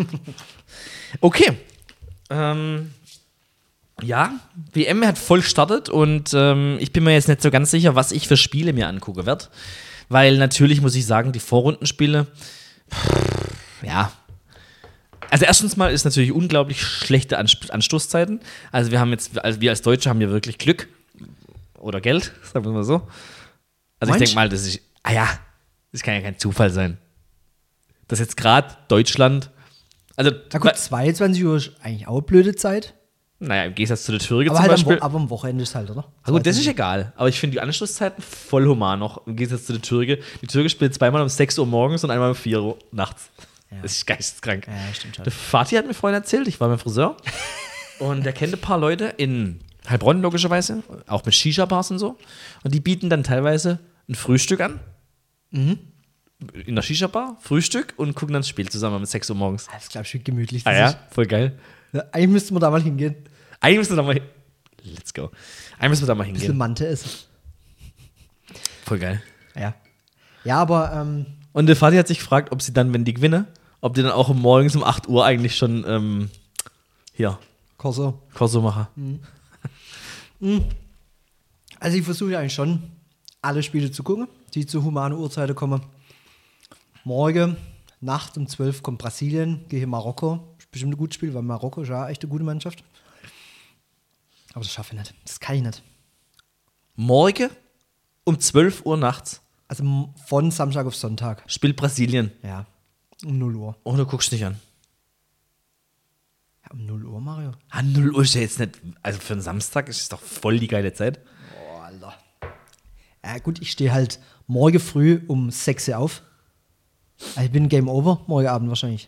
Okay. Ähm, ja, W M hat voll gestartet und ähm, ich bin mir jetzt nicht so ganz sicher, was ich für Spiele mir angucken werde. Weil natürlich muss ich sagen, die Vorrundenspiele, pff, ja. Also erstens mal ist natürlich unglaublich schlechte Ansp- Anstoßzeiten. Also wir haben jetzt, also wir als Deutsche haben ja wirklich Glück oder Geld, sagen wir mal so. Also ich Meinst denke mal, das ist, ah ja, das kann ja kein Zufall sein. Dass jetzt gerade Deutschland, also, Na gut, zweiundzwanzig Uhr ist eigentlich auch eine blöde Zeit. naja, im Gegensatz zu der Türke Aber zum halt am, Beispiel. Wo aber am Wochenende ist halt, oder? Ah, gut, das ist egal. Aber ich finde die Anschlusszeiten voll human noch im Gegensatz zu der Türke. Die Türke spielt zweimal um sechs Uhr morgens und einmal um vier Uhr nachts. Ja. Das ist geisteskrank. Ja, stimmt schon. Der Fatih hat mir vorhin erzählt, ich war beim Friseur und der kennt ein paar Leute in Heilbronn logischerweise, auch mit Shisha-Bars und so. Und die bieten dann teilweise ein Frühstück an. Mhm. In der Shisha-Bar, Frühstück und gucken dann das Spiel zusammen um sechs Uhr morgens. Das glaube ich, wie gemütlich Ah das ja, ist. voll geil. Ja, eigentlich müssten wir da mal hingehen. Eigentlich müssen wir da mal hin. Let's go. Eigentlich müssen wir da mal Ein bisschen hingehen. Mante essen. Voll geil. Ja. Ja, aber ähm, Und der Vati hat sich gefragt, ob sie dann, wenn die gewinne, ob die dann auch morgens um acht Uhr eigentlich schon ähm, hier Corso. Corso machen. Also ich versuche eigentlich schon, alle Spiele zu gucken, die zu humanen Uhrzeiten kommen. Morgen, Nacht um zwölf kommt Brasilien, gehe in Marokko. Ist bestimmt ein gutes Spiel, weil Marokko ist ja echt eine gute Mannschaft. Aber das schaffe ich nicht. Das kann ich nicht. Morgen um zwölf Uhr nachts Also m- von Samstag auf Sonntag. spielt Brasilien. Ja. Um null Uhr. Oh, du guckst nicht an. Ja, um null Uhr, Mario. Ah, null Uhr ist ja jetzt nicht, also für einen Samstag ist es doch voll die geile Zeit. Oh, Alter. Ja, gut, ich stehe halt morgen früh um sechs Uhr auf. Also ich bin Game Over, morgen Abend wahrscheinlich.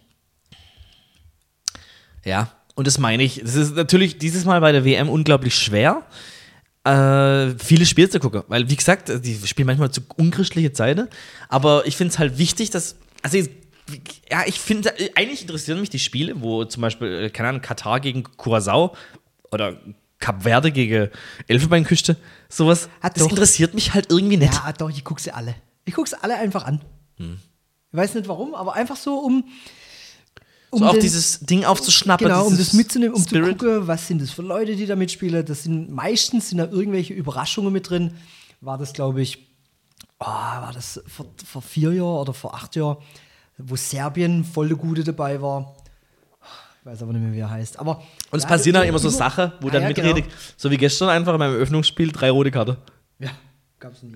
Ja, und das meine ich. Das ist natürlich dieses Mal bei der W M unglaublich schwer, äh, viele Spiele zu gucken. Weil, wie gesagt, die spielen manchmal zu unchristliche Zeiten. Aber ich finde es halt wichtig, dass. Also, ja, ich finde, eigentlich interessieren mich die Spiele, wo zum Beispiel, keine Ahnung, Katar gegen Curaçao oder Kap Verde gegen Elfenbeinküste, sowas, Ah, das doch. interessiert mich halt irgendwie nicht. Ja, doch, ich gucke sie alle. Ich gucke sie alle einfach an. Hm. Ich weiß nicht warum, aber einfach so, um. um so auch den- dieses Ding aufzuschnappen. Genau, um dieses das mitzunehmen, um Spirit. zu gucken, was sind das für Leute, die da mitspielen. Das sind meistens sind da irgendwelche Überraschungen mit drin. War das, glaube ich, oh, war das vor, vor vier Jahren oder vor acht Jahren, wo Serbien voll der Gute dabei war. Ich weiß aber nicht mehr, wie er heißt. Aber, Und es ja, passieren das- halt immer so Sachen, wo Ah, dann ja, mitredet, genau. so wie gestern einfach in meinem Eröffnungsspiel, drei rote Karte. Ja, gab's nie.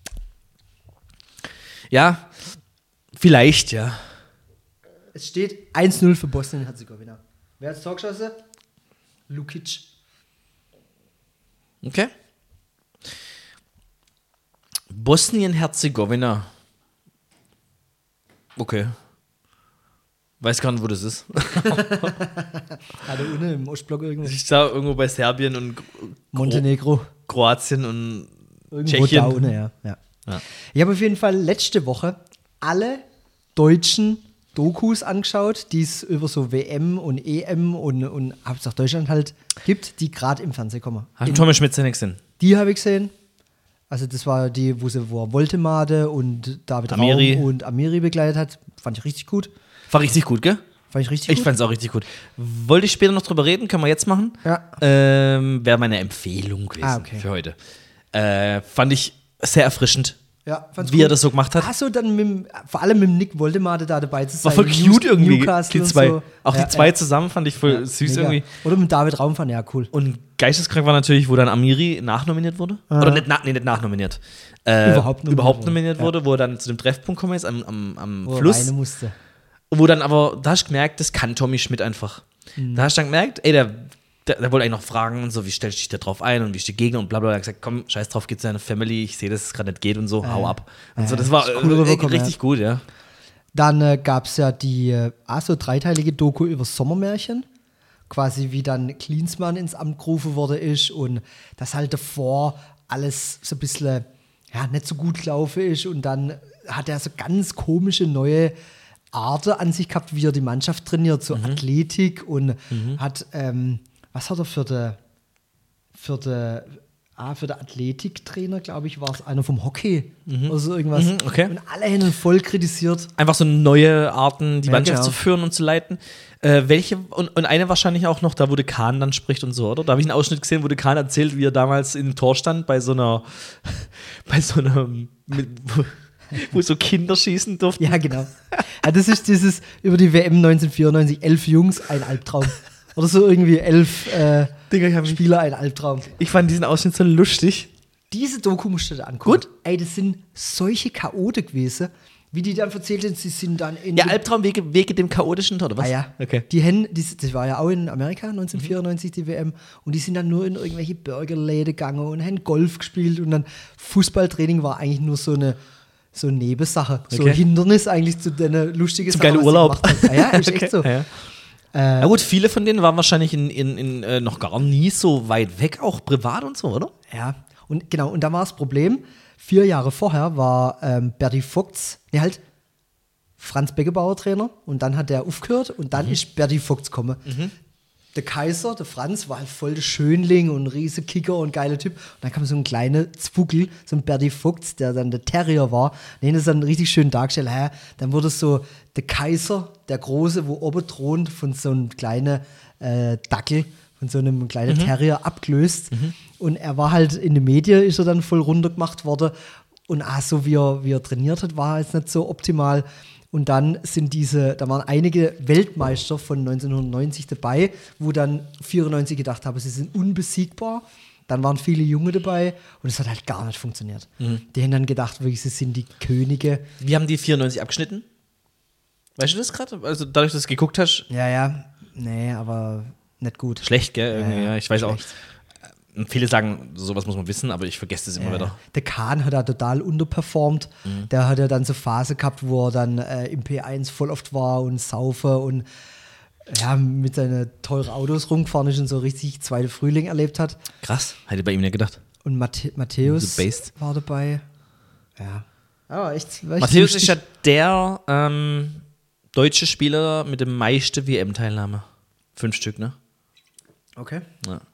Ja, vielleicht, ja. Es steht eins null für Bosnien-Herzegowina. Wer hat das Tor geschossen? Lukic. Okay. Bosnien-Herzegowina. Okay. Weiß gar nicht, wo das ist. Ah, da unten im Ostblock irgendwo. Ich sah irgendwo bei Serbien und Kro- Montenegro. Kroatien und Irgendwo Tschechien. da unten, ja. ja. Ja. Ich habe auf jeden Fall letzte Woche alle deutschen Dokus angeschaut, die es über so W M und E M und, und Hauptsache Deutschland halt gibt, die gerade im Fernsehen kommen. Hast du Thomas Schmidt nichts gesehen? Die habe ich gesehen. Also das war die, wo sie wo er Woltemade und David Amiri. Raum und Amiri begleitet hat. Fand ich richtig gut. War richtig gut, gell? Fand ich richtig Ich gut. fand es auch richtig gut. Wollte ich später noch drüber reden, können wir jetzt machen. Ja. Ähm, Wäre meine Empfehlung gewesen Ah, okay. für heute. Äh, fand ich sehr erfrischend, Ja, fand's wie gut. er das so gemacht hat. Achso, dann mit, dem- vor allem mit dem Nick Woldemade da dabei zu sein. War voll News- cute irgendwie. Newcastle Die und zwei, so. Auch Ja, die zwei ja. zusammen fand ich voll süß Mega. irgendwie. Oder mit David Raum fand ja cool. Und geisteskrank war natürlich, wo dann Amiri nachnominiert wurde. Oder nicht, na, nee, nicht nachnominiert. Äh, Überhaupt nominiert überhaupt wurde. nominiert Ja. wurde, wo er dann zu dem Treffpunkt gekommen ist, am, am, am Wo er Fluss. weinen musste. Wo dann aber, da hast du gemerkt, das kann Tommy Schmidt einfach. Mhm. Da hast du dann gemerkt, ey, der, der, der wollte eigentlich noch fragen und so, wie stellst du dich da drauf ein und wie ist die Gegner und bla bla. Er hat gesagt, komm, scheiß drauf, geht's deine Family, ich sehe, dass es gerade nicht geht und so, hau ab. Und so, das war ist cool äh, rübergekommen, richtig ja. gut, ja. Dann äh, gab es ja die äh, ah, so dreiteilige Doku über Sommermärchen. Quasi wie dann Klinsmann ins Amt gerufen wurde ist und das halt davor alles so ein bisschen ja, nicht so gut gelaufen ist und dann hat er so ganz komische neue Arten an sich gehabt, wie er die Mannschaft trainiert, so Athletik und hat, ähm, was hat er für den für de, ah, für den Athletiktrainer, glaube ich, war es einer vom Hockey oder so irgendwas. Mhm, okay. Und alle haben ihn voll kritisiert. Einfach so neue Arten, die Ja, Mannschaft genau. zu führen und zu leiten. Äh, welche, und, und eine wahrscheinlich auch noch, da wo der Kahn dann spricht und so, oder? Da habe ich einen Ausschnitt gesehen, wo der Kahn erzählt, wie er damals im Tor stand bei so einer, bei so einem, mit, wo, wo so Kinder schießen durften. Ja, genau. Ja, das ist dieses über die W M neunzehnhundertvierundneunzig, elf Jungs, ein Albtraum. Oder so irgendwie elf äh, Digga, ich hab mich- Spieler, ein Albtraum. Ich fand diesen Ausschnitt so lustig. Diese Doku musst du dir angucken. Gut. Ey, das sind solche Chaoten gewesen, wie die dann erzählt haben, sie sind dann in Ja, Albtraum wegen, wegen dem chaotischen Tor, oder was? Ah ja, Okay. die Hen, die, das war ja auch in Amerika neunzehnhundertvierundneunzig die W M und die sind dann nur in irgendwelche Burgerläden gegangen und haben Golf gespielt und dann Fußballtraining war eigentlich nur so eine so eine Nebensache, so ein Okay. Hindernis eigentlich zu deiner lustigen Zum Sache, geilen was sie Urlaub. gemacht haben. Ah ja, ist Okay. echt so. Ja, ja. Na gut, viele von denen waren wahrscheinlich in, in, in, äh, noch gar nie so weit weg, auch privat und so, oder? Ja, und genau, und da war das Problem, vier Jahre vorher war ähm, Berti Vogts, ne halt, Franz Beckenbauer Trainer und dann hat der aufgehört und dann ist Berti Vogts gekommen. Der Kaiser, der Franz, war halt voll der Schönling und ein riese Kicker und geiler Typ. Und dann kam so ein kleiner Zwuckel, so ein Berti Vogts, der dann der Terrier war. Den hat es dann richtig schön dargestellt. Ja, dann wurde so der Kaiser, der Große, wo oben thront, von so einem kleinen äh, Dackel, von so einem kleinen Terrier abgelöst. Und er war halt in den Medien, ist er dann voll runtergemacht worden. Und ah, so wie er, wie er trainiert hat, war jetzt nicht so optimal. Und dann sind diese, da waren einige Weltmeister von neunzehnhundertneunzig dabei, wo dann vierundneunzig gedacht haben, sie sind unbesiegbar. Dann waren viele Junge dabei und es hat halt gar nicht funktioniert. Die haben dann gedacht, wirklich, sie sind die Könige. Wie haben die vierundneunzig abgeschnitten? Weißt du das gerade? Also dadurch, dass du es geguckt hast, Ja, ja, nee, aber nicht gut. schlecht, gell? Irgendwie, Ja, ja, ich weiß schlecht. auch. äh, Viele sagen, sowas muss man wissen, aber ich vergesse es immer Ja. wieder. Der Kahn hat da total unterperformt. Der hat ja dann so Phase gehabt, wo er dann äh, im P eins voll oft war und saufe und ja, mit seinen teuren Autos rumgefahren ist und so richtig zweite Frühling erlebt hat. Krass, hätte ich bei ihm nicht gedacht. Und Matth- Matthäus The Based. war dabei. Ja. Aber echt. war echt Matthäus lustig. ist ja der ähm, deutsche Spieler mit dem meisten W M-Teilnahme. Fünf Stück, ne? Okay. Ja.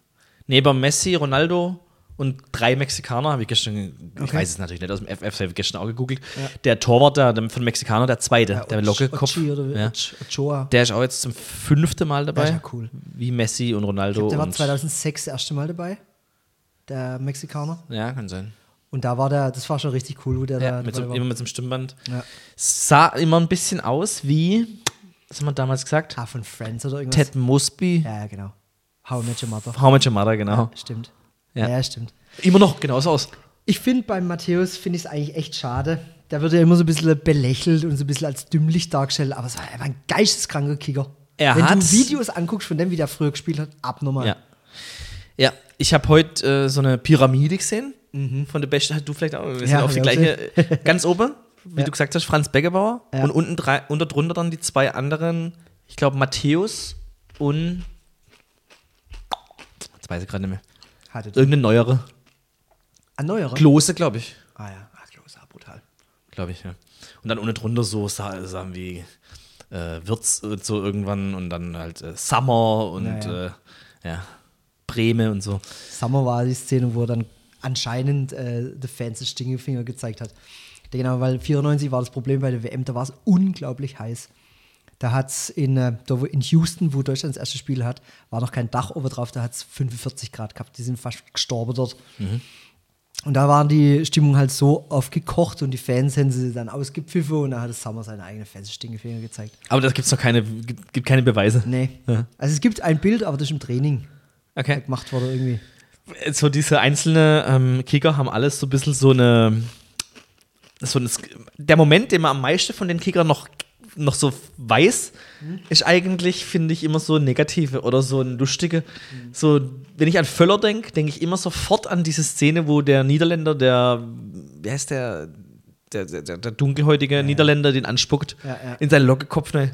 neben Messi, Ronaldo und drei Mexikaner, habe ich gestern, ich Okay. weiß es natürlich nicht, aus dem F F, habe ich gestern auch gegoogelt. Ja. Der Torwart der, der von Mexikaner, der zweite, Ja, der Ochi- Lockekopf, Ochi oder wie? ja. Och- Ochoa. Der ist auch jetzt zum fünften Mal dabei. Der ist ja cool. Wie Messi und Ronaldo. Der war und, zweitausendsechs das erste Mal dabei, der Mexikaner. ja, kann sein. Und da war der, das war schon richtig cool, wo der Ja, da mit so, dabei immer war. mit so einem Stimmband. Ja. Sah immer ein bisschen aus wie, was haben wir damals gesagt? Ah, von Friends oder irgendwas. Ted Mosby. Ja, genau. How I Met Your Mother. How Much Your Mother, genau. Ja, stimmt. Ja. Ja, stimmt. Immer noch genauso aus. Ich finde beim Matthäus, finde ich es eigentlich echt schade. Der wird ja immer so ein bisschen belächelt und so ein bisschen als dümmlich dargestellt, aber es war einfach ein geisteskranker Kicker. Er Wenn hat- du Videos anguckst von dem, wie der früher gespielt hat, abnormal. Ja. Ja, ich habe heute äh, so eine Pyramide gesehen. Von der besten, du vielleicht auch. Wir sind Ja, auf die hab ich gleiche. Ganz oben, wie Ja. du gesagt hast, Franz Beckenbauer. Ja. Und unten drei, unter drunter dann die zwei anderen, ich glaube, Matthäus und. Jetzt weiß ich gerade nicht mehr. Hatte Irgendeine neuere. ein neuerer? Klose, glaube ich. Ah ja, ah, Klose, ah, brutal. Glaube ich, ja. Und dann unten drunter so Sa- Sachen wie äh, Wirtz und so irgendwann und dann halt äh, Summer und Ja, ja. Äh, ja, Breme und so. Summer war die Szene, wo er dann anscheinend äh, The Fans den Stinkefinger gezeigt hat. Genau, weil vierundneunzig war das Problem bei der W M, da war es unglaublich heiß. Da hat es in, äh, da wo in Houston, wo Deutschland das erste Spiel hat, war noch kein Dach oben drauf, da hat es fünfundvierzig Grad gehabt. Die sind fast gestorben dort. Und da waren die Stimmung halt so aufgekocht und die Fans haben sie dann ausgepfiffen und da hat es Summer seine eigenen Fans den Stinkefinger gezeigt. Aber da gibt es noch keine, gibt, gibt keine Beweise. Nee. Ja. Also es gibt ein Bild, aber das ist im Training Okay. gemacht worden irgendwie. So diese einzelnen ähm, Kicker haben alles so ein bisschen so eine, so eine. Der Moment, den man am meisten von den Kickern noch, noch so weiß, Mhm. ist eigentlich, finde ich, immer so ein negative oder so ein lustige. Mhm. So, wenn ich an Völler denke, denke ich immer sofort an diese Szene, wo der Niederländer, der, wie heißt der, der, der, der dunkelhäutige ja, Niederländer den anspuckt Ja, ja. in seinen Lockekopf. Ne?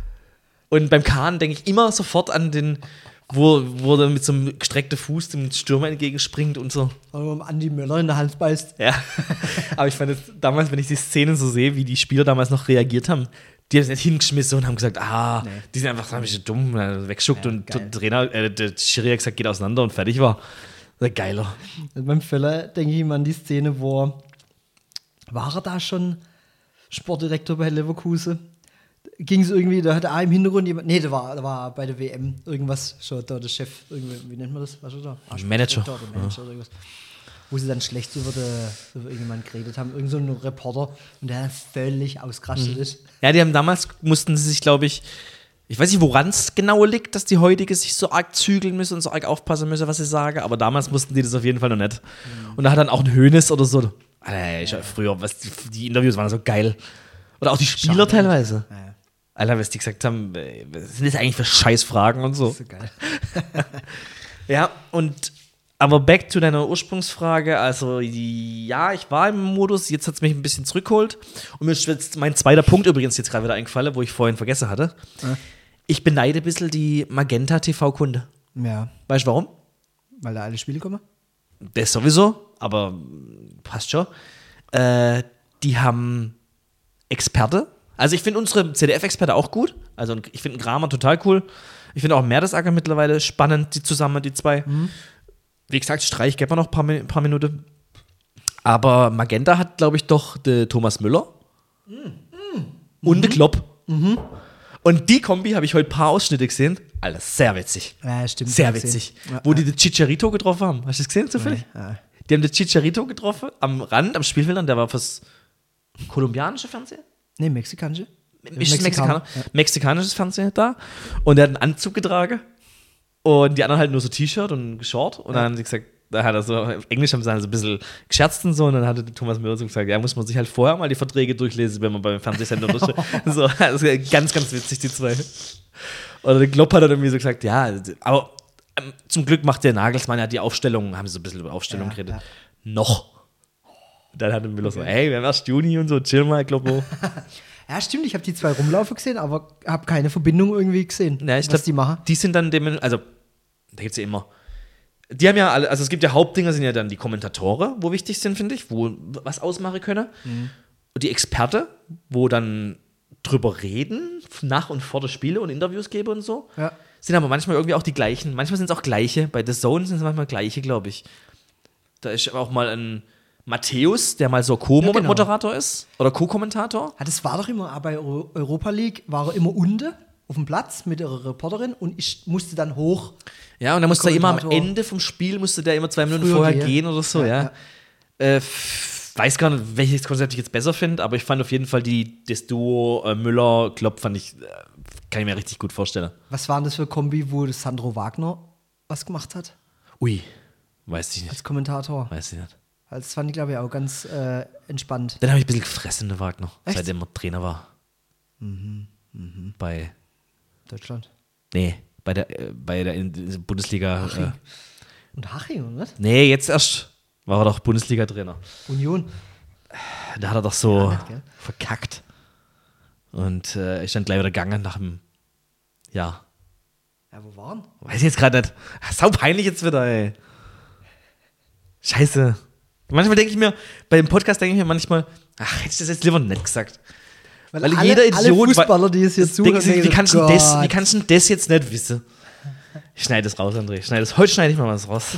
Und beim Kahn denke ich immer sofort an den, wo, wo er mit so einem gestreckten Fuß dem Stürmer entgegenspringt und so. Oder Andi Möller in der Hand beißt. Ja, aber ich fand es damals, wenn ich die Szenen so sehe, wie die Spieler damals noch reagiert haben, die haben es nicht hingeschmissen und haben gesagt, ah, Nee. die sind einfach ein bisschen dumm, äh, weggeschuckt Ja, und geil. der Trainer, äh, der Schiri hat gesagt, geht auseinander und fertig war. Das ist geiler. Also beim Völler denke ich immer an die Szene, wo er, war er da schon Sportdirektor bei Leverkusen? Ging es irgendwie, da hatte auch im Hintergrund jemand, nee, der war, der war bei der W M irgendwas, schon da der Chef, irgendwie, wie nennt man das? Was ist da? Ah, Manager. Sportdirektor oder Manager oder irgendwas. Wo sie dann schlecht über, de, über irgendjemanden geredet haben, irgend so ein Reporter und der dann völlig ausgerastet ist. Ja, die haben damals, mussten sie sich, glaube ich, ich weiß nicht, woran es genau liegt, dass die heutige sich so arg zügeln müssen und so arg aufpassen müssen, was sie sagen, aber damals mussten die das auf jeden Fall noch nicht. Und da hat dann auch ein Hönes oder so, Alter, ich, früher, was, die, die Interviews waren so geil. Oder auch die Spieler Schade. teilweise. Ja, ja. Alter, was die gesagt haben, ey, was sind das eigentlich für Scheißfragen und so. So geil. Ja, und aber back zu deiner Ursprungsfrage, also ja, ich war im Modus, jetzt hat es mich ein bisschen zurückgeholt und mir ist jetzt mein zweiter Punkt übrigens jetzt gerade wieder eingefallen, wo ich vorhin vergessen hatte. Ja. Ich beneide ein bisschen die Magenta-T V-Kunde. Ja, Weißt du warum? weil da alle Spiele kommen. Das sowieso, aber passt schon. Äh, die haben Experte. Also ich finde unsere C D F-Experte auch gut. Also ich finde Kramer total cool. Ich finde auch Mertesacker mittlerweile spannend, die zusammen, die zwei. Mhm. Wie gesagt, Streich gäbe noch ein paar, Mi- paar Minuten. Aber Magenta hat, glaube ich, doch den Thomas Müller Mhm. und den Klopp. Und die Kombi habe ich heute ein paar Ausschnitte gesehen. Alter, sehr witzig. Ja, stimmt. Sehr hab ich witzig. gesehen. Ja, Wo ja. die den Chicharito getroffen haben. Hast du das gesehen zufällig? Ja. Die haben den Chicharito getroffen am Rand, am Spielfeld. Und der war fürs kolumbianische Fernsehen. Nee, mexikanische. Ist Mexikaner. Ja. Mexikanisches Fernsehen da. Und der hat einen Anzug getragen. Und die anderen halt nur so T-Shirt und Short. Und dann haben sie gesagt, da hat er so, auf Englisch haben sie halt so ein bisschen gescherzt und so. Und dann hatte Thomas Müller so gesagt, ja, muss man sich halt vorher mal die Verträge durchlesen, wenn man beim Fernsehsender unterschreibt. So, das ist ganz, ganz witzig, die zwei. Oder der Klopp hat dann irgendwie so gesagt, ja, aber ähm, zum Glück macht der Nagelsmann ja die Aufstellung, haben sie so ein bisschen über Aufstellung Ja, geredet. ja. Noch. Und dann hat der Müller so, ey, wer wärst Juni und so, chill mal, Kloppo. Ja, stimmt, ich habe die zwei rumlaufen gesehen, aber habe keine Verbindung irgendwie gesehen, Ja, ich was glaub, die machen. Die sind dann dem, also, da gibt es ja immer. Die haben ja alle, also es gibt ja Hauptdinger, sind ja dann die Kommentatoren, wo wichtig sind, finde ich, wo was ausmachen können. Mhm. Und die Experte, wo dann drüber reden, nach und vor der Spiele und Interviews geben und so. Ja. Sind aber manchmal irgendwie auch die gleichen. Manchmal sind es auch gleiche. Bei The Zone sind es manchmal gleiche, glaube ich. Da ist auch mal ein Matthäus, der mal so Co-Moderator ja, genau. ist. Oder Co-Kommentator. Ja, das war doch immer, bei Europa League war er immer unten auf dem Platz mit ihrer Reporterin und ich musste dann hoch. Ja, und dann musste er immer am Ende vom Spiel, musste der immer zwei Minuten Früher vorher gehen. gehen oder so, ja. ja. ja. Äh, weiß gar nicht, welches Konzept ich jetzt besser finde, aber ich fand auf jeden Fall die, das Duo äh, Müller-Klopp fand ich, äh, kann ich mir richtig gut vorstellen. Was war denn das für ein Kombi, wo das Sandro Wagner was gemacht hat? Ui, weiß ich nicht. Als Kommentator. Weiß ich nicht. Das fand ich, glaube ich, auch ganz äh, entspannt. Dann habe ich ein bisschen gefressen, der Wagner, Echt? seitdem er Trainer war. Mhm. Mhm. Bei Deutschland? Nee, bei der, äh, bei der in, in Bundesliga. Haching. Äh, Und Haching, oder? Nee, jetzt erst war er doch Bundesliga-Trainer. Union. Da hat er doch so ja, nicht, verkackt. Und äh, ist dann gleich wieder gegangen nach dem Jahr. Ja, wo waren? Weiß ich jetzt gerade nicht. Sau peinlich jetzt wieder, ey. Scheiße. Manchmal denke ich mir, bei dem Podcast denke ich mir manchmal, ach, hätte ich das jetzt lieber nicht gesagt. Weil, Weil alle, jeder Idiot, alle Fußballer, die es hier zuhören, wie, wie, kannst du das, wie kannst du das jetzt nicht wissen? Ich schneide es raus, André. Ich schneide es. Heute schneide ich mal was raus.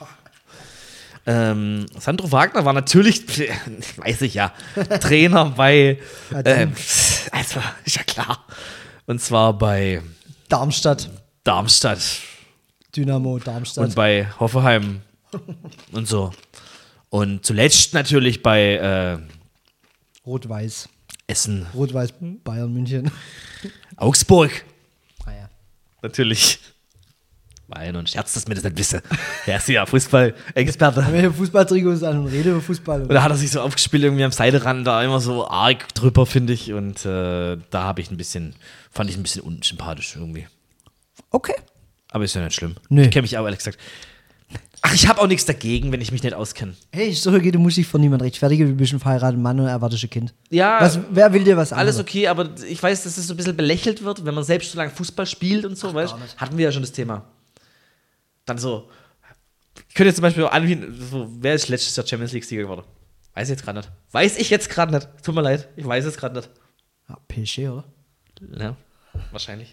ähm, Sandro Wagner war natürlich, weiß ich ja, Trainer bei, ähm, also, ist ja klar. Und zwar bei Darmstadt. Darmstadt. Dynamo Darmstadt. Und bei Hoffenheim und so. Und zuletzt natürlich bei äh, Rot-Weiß. Essen. Rot-Weiß Bayern München. Augsburg. Ah ja. Natürlich. War ja nur ein Scherz, dass wir das nicht wissen. Er ist ja Fußball-Experte. Wenn wir Fußballtrikots an und rede über Fußball. Und da hat er sich so aufgespielt, irgendwie am Seiderand, da immer so arg drüber, finde ich. Und äh, da habe ich ein bisschen, fand ich ein bisschen unsympathisch irgendwie. Okay. Aber ist ja nicht schlimm. Nee. Ich kenne mich auch, ehrlich gesagt. Ach, ich habe auch nichts dagegen, wenn ich mich nicht auskenne. Hey, so geht, du musst dich von niemand rechtfertigen, du bist ein verheirateter Mann und erwartest ein Kind. Ja. Was, wer will dir was Alles anderes? okay, aber ich weiß, dass es so ein bisschen belächelt wird, wenn man selbst so lange Fußball spielt und so, Ach, weißt du? Hatten wir ja schon das Thema. Dann so, ich könnte jetzt zum Beispiel anbieten, so, wer ist letztes Jahr Champions League-Sieger geworden? Weiß ich jetzt gerade nicht. Weiß ich jetzt gerade nicht. Tut mir leid, ich weiß es gerade nicht. Ja, P S G, oder? Ja, wahrscheinlich.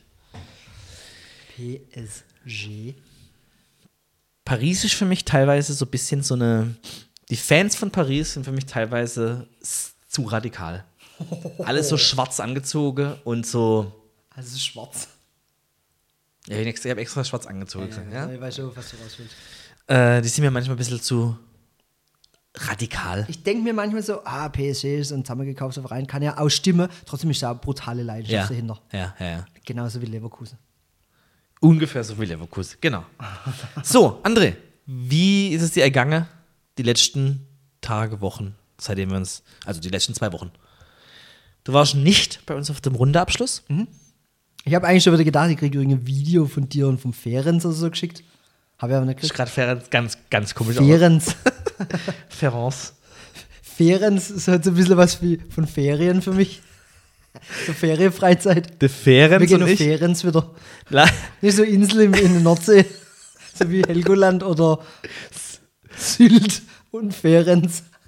P S G. Paris ist für mich teilweise so ein bisschen so eine. Die Fans von Paris sind für mich teilweise zu radikal. Alles so schwarz angezogen und so. Also schwarz. Ja, ich habe extra schwarz angezogen. Ja, gesagt, ja, ja? ich weiß schon, was du raus willst. Äh, die sind mir manchmal ein bisschen zu radikal. Ich denke mir manchmal so, ah, P S G ist ein zusammengekaufter Verein, kann ja ausstimmen, trotzdem ist da eine brutale Leidenschaft Ja, dahinter. ja, ja, ja. Genauso wie Leverkusen. Ungefähr so wie Leverkusen, genau. So, André, wie ist es dir ergangen, die letzten Tage, Wochen, seitdem wir uns, also die letzten zwei Wochen? Du warst nicht bei uns auf dem Rundeabschluss. Mhm. Ich habe eigentlich schon wieder gedacht, ich kriege ein Video von dir und vom Ferenc oder so geschickt. Habe ich aber nicht Das ist gekriegt. gerade Ferenc ganz, ganz komisch. Ferenc. Ferenc. Ferenc ist halt so ein bisschen was wie von Ferien für mich. So Ferienfreizeit. Der Ferenc Wir gehen und auf ich. Ferenc wieder. La- Nicht so Insel in, in der Nordsee, so wie Helgoland oder Sylt und Ferenc.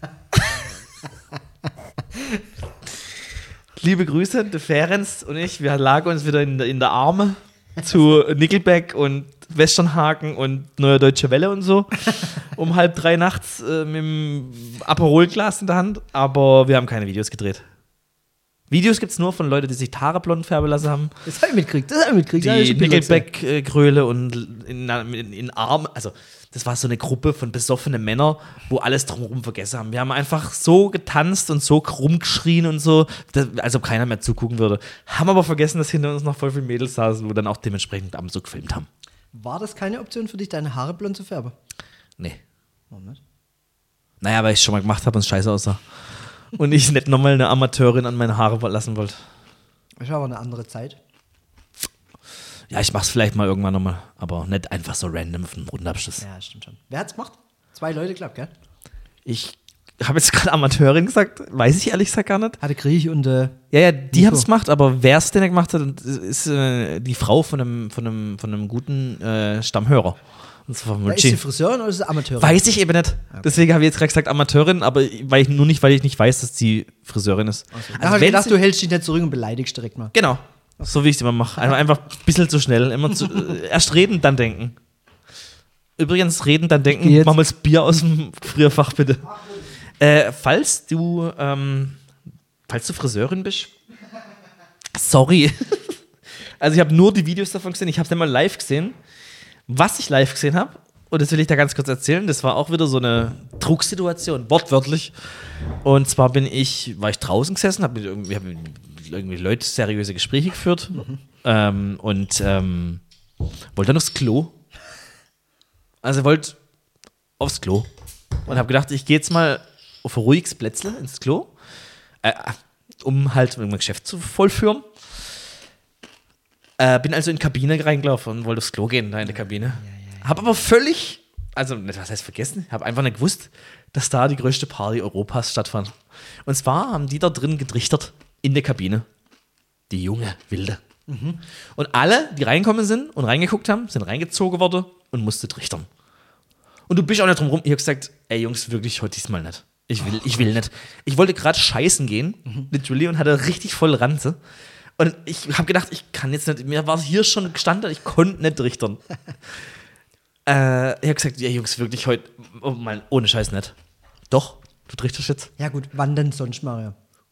Liebe Grüße, der Ferenc und ich, wir lagen uns wieder in, in der Arme zu Nickelback und Westernhaken und Neue Deutsche Welle und so. Um halb drei nachts äh, mit dem Aperolglas in der Hand. Aber wir haben keine Videos gedreht. Videos gibt es nur von Leuten, die sich Haare blond färben lassen haben. Das habe ich mitgekriegt, das habe ich mitgekriegt. Die Nickelback-Gröle und in, in, in Arm, also das war so eine Gruppe von besoffenen Männern, wo alles drumherum vergessen haben. Wir haben einfach so getanzt und so rumgeschrien und so, dass, als ob keiner mehr zugucken würde. Haben aber vergessen, dass hinter uns noch voll viele Mädels saßen, wo dann auch dementsprechend abends so gefilmt haben. War das keine Option für dich, deine Haare blond zu färben? Nee. Warum nicht? Naja, weil ich es schon mal gemacht habe und es scheiße aussah. Und ich nicht nochmal eine Amateurin an meine Haare lassen wollte. Das war aber eine andere Zeit. Ja, ich mach's vielleicht mal irgendwann nochmal, aber nicht einfach so random auf einen Rundenabschluss. Ja, stimmt schon. Wer hat's gemacht? Zwei Leute, glaub, gell? Ich habe jetzt gerade Amateurin gesagt, weiß ich ehrlich gesagt gar nicht. Hatte Kriech und äh, Ja, ja, die Nico. haben es gemacht, aber wer es denn gemacht hat, ist äh, die Frau von einem, von einem, von einem guten äh, Stammhörer. Und zwar von ist sie Friseurin oder ist sie Amateurin? Weiß ich eben nicht. Deswegen habe ich jetzt gerade gesagt Amateurin, aber weil ich, nur nicht, weil ich nicht weiß, dass sie Friseurin ist. Also, Also ich habe wenn gedacht, sie, du hältst dich nicht zurück und beleidigst direkt mal. genau. So wie ich es immer mache. Einfach, einfach ein bisschen zu schnell. Immer zu, äh, erst reden, dann denken. Übrigens, reden, dann denken. Mach mal das Bier aus dem Frierfach, bitte. Äh, falls du, ähm, falls du Friseurin bist, sorry. Also ich habe nur die Videos davon gesehen, ich habe es nicht mal live gesehen. Was ich live gesehen habe, und das will ich da ganz kurz erzählen, das war auch wieder so eine Drucksituation, wortwörtlich. Und zwar bin ich, war ich draußen gesessen, habe mit irgendwie, hab mit irgendwie Leute seriöse Gespräche geführt mhm. ähm, und ähm, wollte dann aufs Klo. Also ich wollte aufs Klo und habe gedacht, ich gehe jetzt mal auf ein ruhiges Plätzle ins Klo, äh, um halt mein Geschäft zu vollführen. Äh, bin also in die Kabine reingelaufen und wollte aufs Klo gehen, da in der Kabine. Ja, ja, ja. Hab aber völlig, also was heißt vergessen, habe einfach nicht gewusst, dass da die größte Party Europas stattfand. Und zwar haben die da drin getrichtert in der Kabine. Die junge Wilde. Mhm. Und alle, die reingekommen sind und reingeguckt haben, sind reingezogen worden und musste trichtern. Und du bist auch nicht drum rum. Ich habe gesagt, ey Jungs, wirklich heute diesmal nicht. Ich will, ich will nicht. Ich wollte gerade scheißen gehen, mhm. literally, und hatte richtig voll Ranze. Und ich habe gedacht, ich kann jetzt nicht, mir war hier schon gestanden, ich konnte nicht trichtern. äh, ich habe gesagt, ja Jungs, wirklich heute, oh, mal ohne Scheiß nicht. Doch, du trichterst jetzt. Ja gut, wann denn sonst, Mario?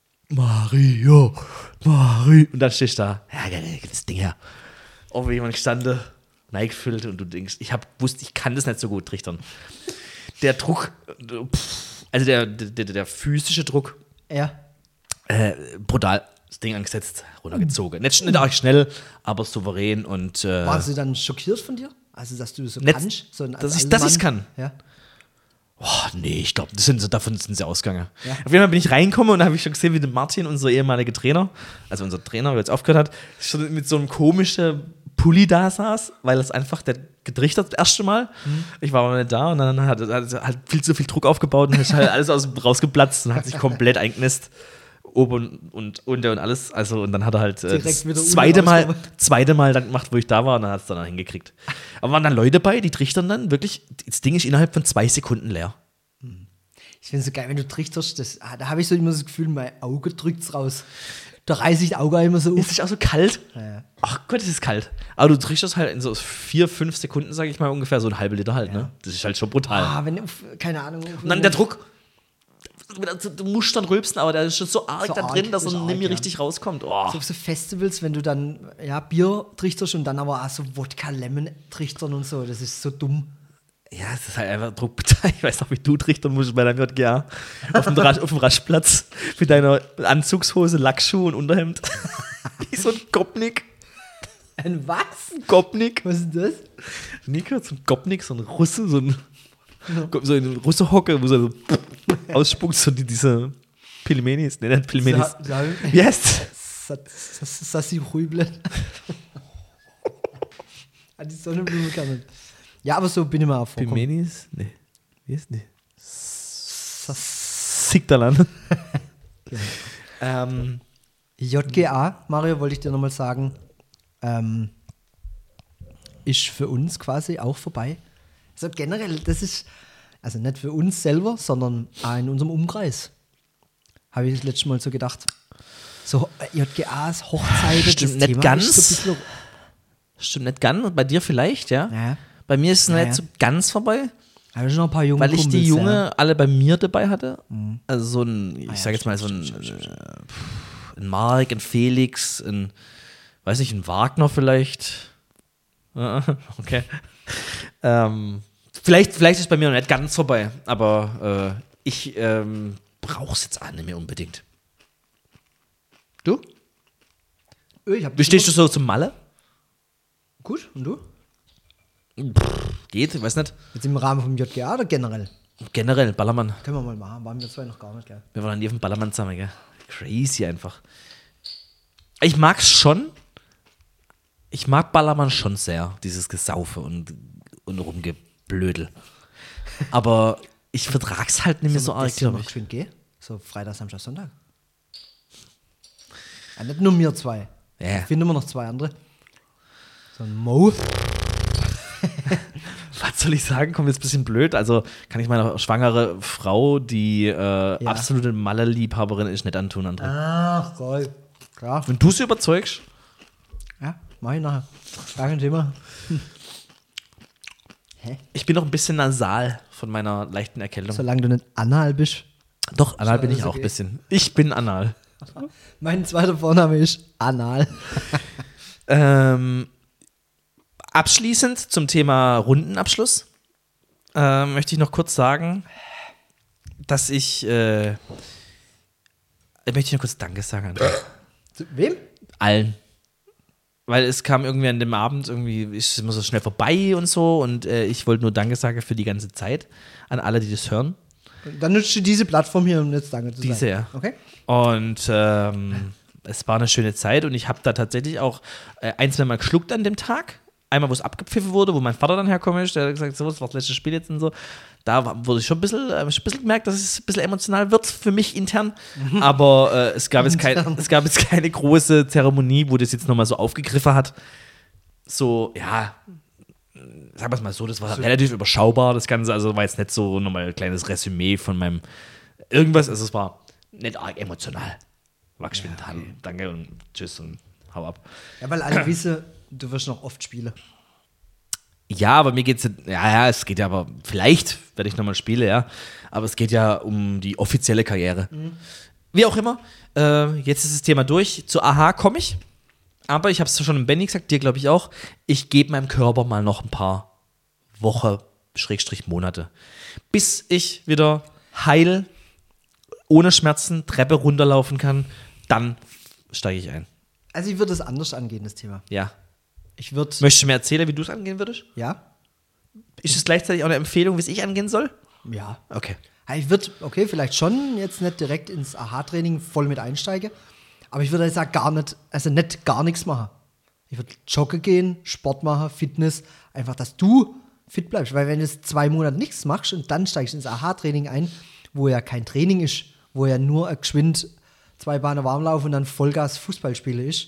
Mario, Mario. Und dann stehst du da, ja, das Ding her. Oh, wie jemand gestanden, neigefüllt und du denkst, ich habe gewusst, ich kann das nicht so gut trichtern. Der Druck, also der, der, der physische Druck, ja. äh, brutal. Das Ding angesetzt, runtergezogen. Nicht, nicht arg schnell, aber souverän und. Äh, Warst du dann schockiert von dir? Also, dass du so nicht, kannst? So ein, dass ich es kann. Ja. Oh, nee, ich glaube, sind, davon sind sie ausgegangen. Ja. Auf jeden Fall bin ich reingekommen und da habe ich schon gesehen, wie der Martin, unser ehemaliger Trainer, also unser Trainer, der jetzt aufgehört hat, schon mit so einem komischen Pulli da saß, weil es einfach der getrichtert das erste Mal. Mhm. Ich war aber nicht da und dann hat er halt viel zu viel Druck aufgebaut und ist halt alles aus, rausgeplatzt und hat sich komplett eingenässt. Oben und unter und alles. Also, und dann hat er halt äh, das zweite Mal, zweite Mal dann gemacht, wo ich da war, und dann hat es dann hingekriegt. Aber waren dann Leute bei, die trichtern dann wirklich, das Ding ist innerhalb von zwei Sekunden leer. Ich finde es so geil, wenn du trichterst, das, da habe ich so immer das Gefühl, mein Auge drückt es raus. Da reiße ich das Auge immer so auf. Ist es auch so kalt? Ja, ja. Ach Gott, es ist kalt. Aber du trichterst halt in so vier, fünf Sekunden, sage ich mal, ungefähr so ein halbe Liter halt, ja. Ne? Das ist halt schon brutal. Ah, wenn, keine Ahnung. Und dann der Druck. Du musst dann rülpsen, aber der ist schon so arg so da arg, drin, dass er nicht mehr ja. richtig rauskommt. Oh. So auf so Festivals, wenn du dann ja, Bier trichterst und dann aber auch so Wodka-Lemon trichtern und so, das ist so dumm. Ja, es ist halt einfach Druck. Ich weiß noch, wie du trichtern musst bei deinem J G A. Auf dem, Rasch, auf dem Raschplatz mit deiner Anzugshose, Lackschuhe und Unterhemd. Wie so ein Gopnik. Ein was? Ein Gopnik. Was ist das? Nico, so ein Gopnik, so ein Russe, so ein so eine Russe-Hocke, wo so ausspuckt, so die, diese Pilmenis. Ne, nicht Pilmenis. Wie heißt das? Sassi Rüble. An die Sonnenblume kann man. Ja, aber so bin ich mal auf. Pilmenis? Ne. Wie heißt die? Sigdalan. ähm, J G A, Mario, wollte ich dir nochmal sagen, ähm, ist für uns quasi auch vorbei. Also generell, das ist, also nicht für uns selber, sondern auch in unserem Umkreis. Habe ich das letzte Mal so gedacht. So J G As, Hochzeiten, stimmt das nicht Thema ganz. Ist so stimmt nicht ganz. Und bei dir vielleicht, ja? ja. Bei mir ist es ja, nicht ja. so ganz vorbei. Habe ich noch ein paar junge Weil ich Kumpels, die Junge ja. alle bei mir dabei hatte. Mhm. Also so ein, ich ah, ja, sag jetzt mal so ein, stimmt, stimmt, stimmt. Äh, ein Mark, ein Felix, ein, weiß nicht, ein Wagner vielleicht. Okay. ähm, vielleicht, vielleicht ist es bei mir noch nicht ganz vorbei, aber äh, ich ähm, brauche es jetzt auch nicht mehr unbedingt. Du? Ich hab Wie stehst du so zum Malle? Gut, und du? Pff, geht, ich weiß nicht. Jetzt im Rahmen vom J G A oder generell? Generell, Ballermann. Können wir mal machen, waren wir zwei noch gar nicht, gell? Wir waren nie auf dem Ballermann zusammen, gell? Crazy einfach. Ich mag's schon. Ich mag Ballermann schon sehr, dieses Gesaufe und, und Rumgeblödel. Aber ich vertrag's halt nicht mehr so arg, glaube ich. Schön gehen? So Freitag, Samstag, Sonntag? Ja, nicht nur wir zwei. Ja. Ich finde immer noch zwei andere. So ein Mo. Was soll ich sagen? Kommt jetzt ein bisschen blöd. Also kann ich meiner schwangere Frau, die äh, ja. absolute Malle-Liebhaberin ist, nicht antun, André. Ach, toll. Klar. Wenn du sie überzeugst, Ja, mach ich nachher. Gar kein Thema. Ich bin noch ein bisschen nasal von meiner leichten Erkältung. Solange du nicht anal bist. Doch, anal bin ich alles auch okay. ein bisschen. Ich bin anal. Mein zweiter Vorname ist Anal. Ähm, abschließend zum Thema Rundenabschluss äh, möchte ich noch kurz sagen, dass ich äh, möchte ich noch kurz Danke sagen an Zu wem? allen. Weil es kam irgendwie an dem Abend, irgendwie ist es immer so schnell vorbei und so und äh, ich wollte nur Danke sagen für die ganze Zeit an alle, die das hören. Dann nutzt du diese Plattform hier, um jetzt Danke zu sagen. Diese, ja. Okay. Und ähm, es war eine schöne Zeit und ich habe da tatsächlich auch äh, ein, zwei Mal geschluckt an dem Tag. Einmal, wo es abgepfiffen wurde, wo mein Vater dann herkommen ist, der hat gesagt, so, das war das letzte Spiel jetzt und so. Da war- wurde ich schon ein bisschen, äh, schon ein bisschen gemerkt, dass es ein bisschen emotional wird für mich intern. Aber äh, es, gab jetzt kein, es gab jetzt keine große Zeremonie, wo das jetzt nochmal so aufgegriffen hat. So, ja, sagen wir es mal so, das war relativ überschaubar, das Ganze. Also war jetzt nicht so nochmal ein kleines Resümee von meinem irgendwas. Also es war nicht arg emotional. War geschwind, ja, okay. Danke und tschüss und hau ab. Ja, weil alle wissen, du wirst noch oft spielen. Ja, aber mir geht's, ja, ja, es geht ja aber, vielleicht werde ich nochmal spielen, ja, aber es geht ja um die offizielle Karriere. Mhm. Wie auch immer, äh, jetzt ist das Thema durch. Zu Aha komme ich, aber ich habe es schon im Benny gesagt, dir glaube ich auch, ich gebe meinem Körper mal noch ein paar Wochen, Schrägstrich Monate, bis ich wieder heil, ohne Schmerzen, Treppe runterlaufen kann, dann steige ich ein. Also ich würde es anders angehen, das Thema. Ja. Ich würde, Möchtest du mir erzählen, wie du es angehen würdest? ja, Ist es gleichzeitig auch eine Empfehlung, wie es ich angehen soll? ja. Okay. Ja, ich würde, okay, vielleicht schon jetzt nicht direkt ins A H-Training voll mit einsteigen, aber ich würde jetzt auch gar nicht, also nicht gar nichts machen. Ich würde joggen gehen, Sport machen, Fitness, einfach, dass du fit bleibst, weil wenn du jetzt zwei Monate nichts machst und dann steigst du ins A H-Training ein, wo ja kein Training ist, wo ja nur ein geschwind zwei Bahnen warm laufen und dann Vollgas Fußballspiele ist.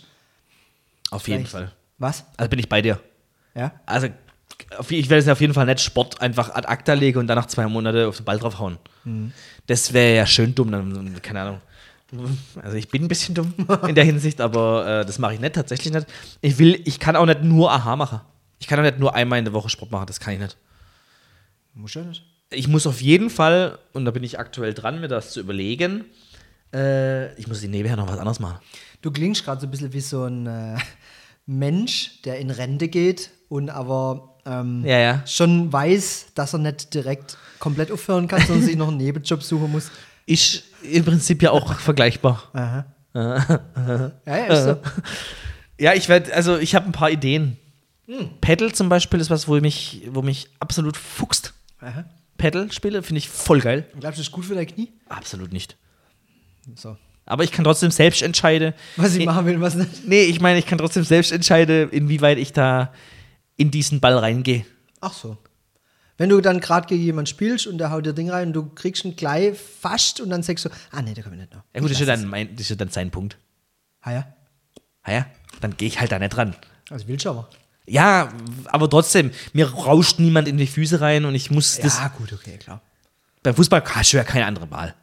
Auf jeden Vielleicht- Fall. Was? Also bin ich bei dir. Ja? Also auf- ich werde es auf jeden Fall nicht Sport einfach ad acta legen und dann nach zwei Monaten auf den Ball draufhauen. Mhm. Das wäre ja schön dumm, dann, keine Ahnung. Also ich bin ein bisschen dumm in der Hinsicht, aber äh, das mache ich nicht, tatsächlich nicht. Ich will, ich kann auch nicht nur Aha machen. Ich kann auch nicht nur einmal in der Woche Sport machen, das kann ich nicht. Muss ja nicht. Ich muss auf jeden Fall, und da bin ich aktuell dran, mir das zu überlegen, äh, ich muss die nebenher noch was anderes machen. Du klingst gerade so ein bisschen wie so ein äh, Mensch, der in Rente geht und aber ähm, Ja, ja. schon weiß, dass er nicht direkt komplett aufhören kann, sondern sich noch einen Nebenjob suchen muss. Ist im Prinzip ja auch vergleichbar. Aha. Ja, ja, ist so. Ja, ich werde, also ich habe ein paar Ideen. Paddle zum Beispiel ist was, wo mich, wo mich absolut fuchst. Aha. Paddle-Spiele finde ich voll geil. Glaubst du, das ist gut für dein Knie? Absolut nicht. So. Aber ich kann trotzdem selbst entscheiden. Was ich in- machen will, was nicht. Nee, ich meine, ich kann trotzdem selbst entscheiden, inwieweit ich da in diesen Ball reingehe. Ach so. Wenn du dann gerade gegen jemanden spielst und der haut dir Ding rein und du kriegst ihn gleich fast und dann sagst du, ah nee, da können wir nicht noch. Ja gut, das ist Ich ja lass dann, mein, das ist ja dann sein Punkt. es. Ah ja, Ah ja, dann gehe ich halt da nicht ran. also willst du aber. Ja, aber trotzdem, mir rauscht niemand in die Füße rein und ich muss das. Ja, gut, okay, klar. Beim Fußball hast du ja keine andere Wahl.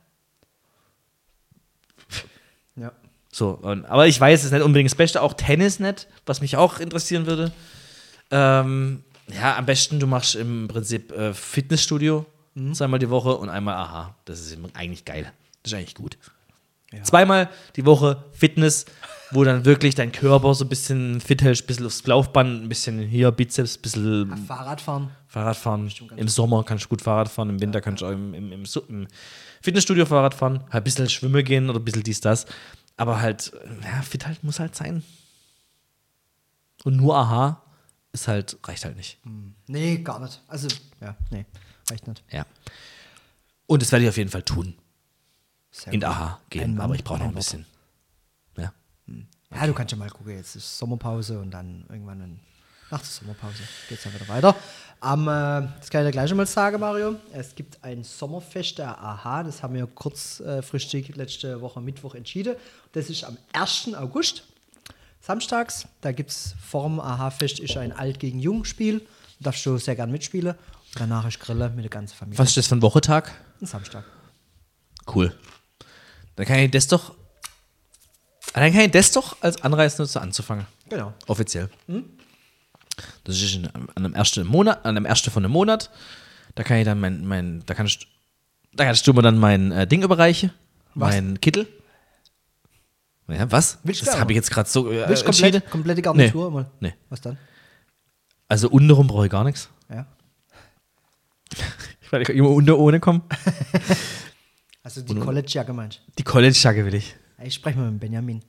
Ja. So, und, aber ich weiß, es ist nicht unbedingt das Beste, auch Tennis nicht, was mich auch interessieren würde. Ähm, ja, am besten, du machst im Prinzip äh, Fitnessstudio zweimal die Woche und einmal Aha. Das ist eigentlich geil. Das ist eigentlich gut. Ja. Zweimal die Woche Fitness, wo dann wirklich dein Körper so ein bisschen fit hältst, ein bisschen aufs Laufband, ein bisschen hier Bizeps, ein bisschen Fahrradfahren. Fahrradfahren. Im Sommer kannst du gut Fahrrad fahren, im Winter kannst du auch im, im, im, Su- im Fitnessstudio Fahrrad fahren, halt ein bisschen schwimmen gehen oder ein bisschen dies, das. Aber halt, ja, fit halt muss halt sein. Und nur Aha ist halt, reicht halt nicht. Nee, gar nicht. Also, ja, nee, reicht nicht. Ja. Und das werde ich auf jeden Fall tun. Sehr In gut. Aha Ein gehen, Mann, aber ich brauche noch ein ein bisschen. Ja. Ja, du kannst ja mal gucken, jetzt ist Sommerpause und dann irgendwann in, nach der Sommerpause geht es dann wieder weiter. Am, äh, das kann ich dir gleich schon mal sagen, Mario. Es gibt ein Sommerfest der A H, das haben wir kurzfristig letzte Woche Mittwoch entschieden. Das ist am ersten August, samstags. Da gibt es vorm A H-Fest ist ein Alt gegen Jung-Spiel. Da darfst du sehr gern mitspielen. Und danach ist Grillen mit der ganzen Familie. Was ist das für ein Wochentag? Ein Samstag. Cool. Dann kann ich das doch Dann kann ich das doch als Anreiz nutzen, anzufangen. Genau. Offiziell. Hm? Das ist in, an einem ersten Monat, an einem ersten von einem Monat. Da kann ich dann mein, mein da kannst, da kannst du mir dann mein äh, Ding überreichen. Was? Mein Kittel. Ja, was? Willst du das auch? habe ich jetzt gerade so äh, Willst du entschieden. komplett, komplette Garnitur mal? Nee. Was dann? Also untenrum brauche ich gar nichts. Ja. Weil ich immer unter ohne komme. Also die College-Jacke meinst Die College-Jacke will ich. du? Ich spreche mal mit Benjamin.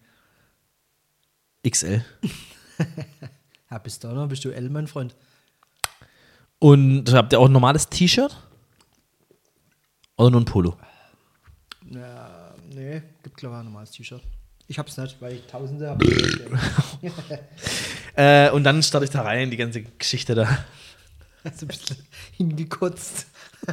X L. Ja, bis da noch bist du L, mein Freund. Und habt ihr auch ein normales T-Shirt? Oder nur ein Polo? Ja, nee, gibt glaube ich ein normales T-Shirt. Ich hab's nicht, weil ich Tausende habe. äh, und dann starte ich da rein in die ganze Geschichte da. So ein bisschen hingekotzt.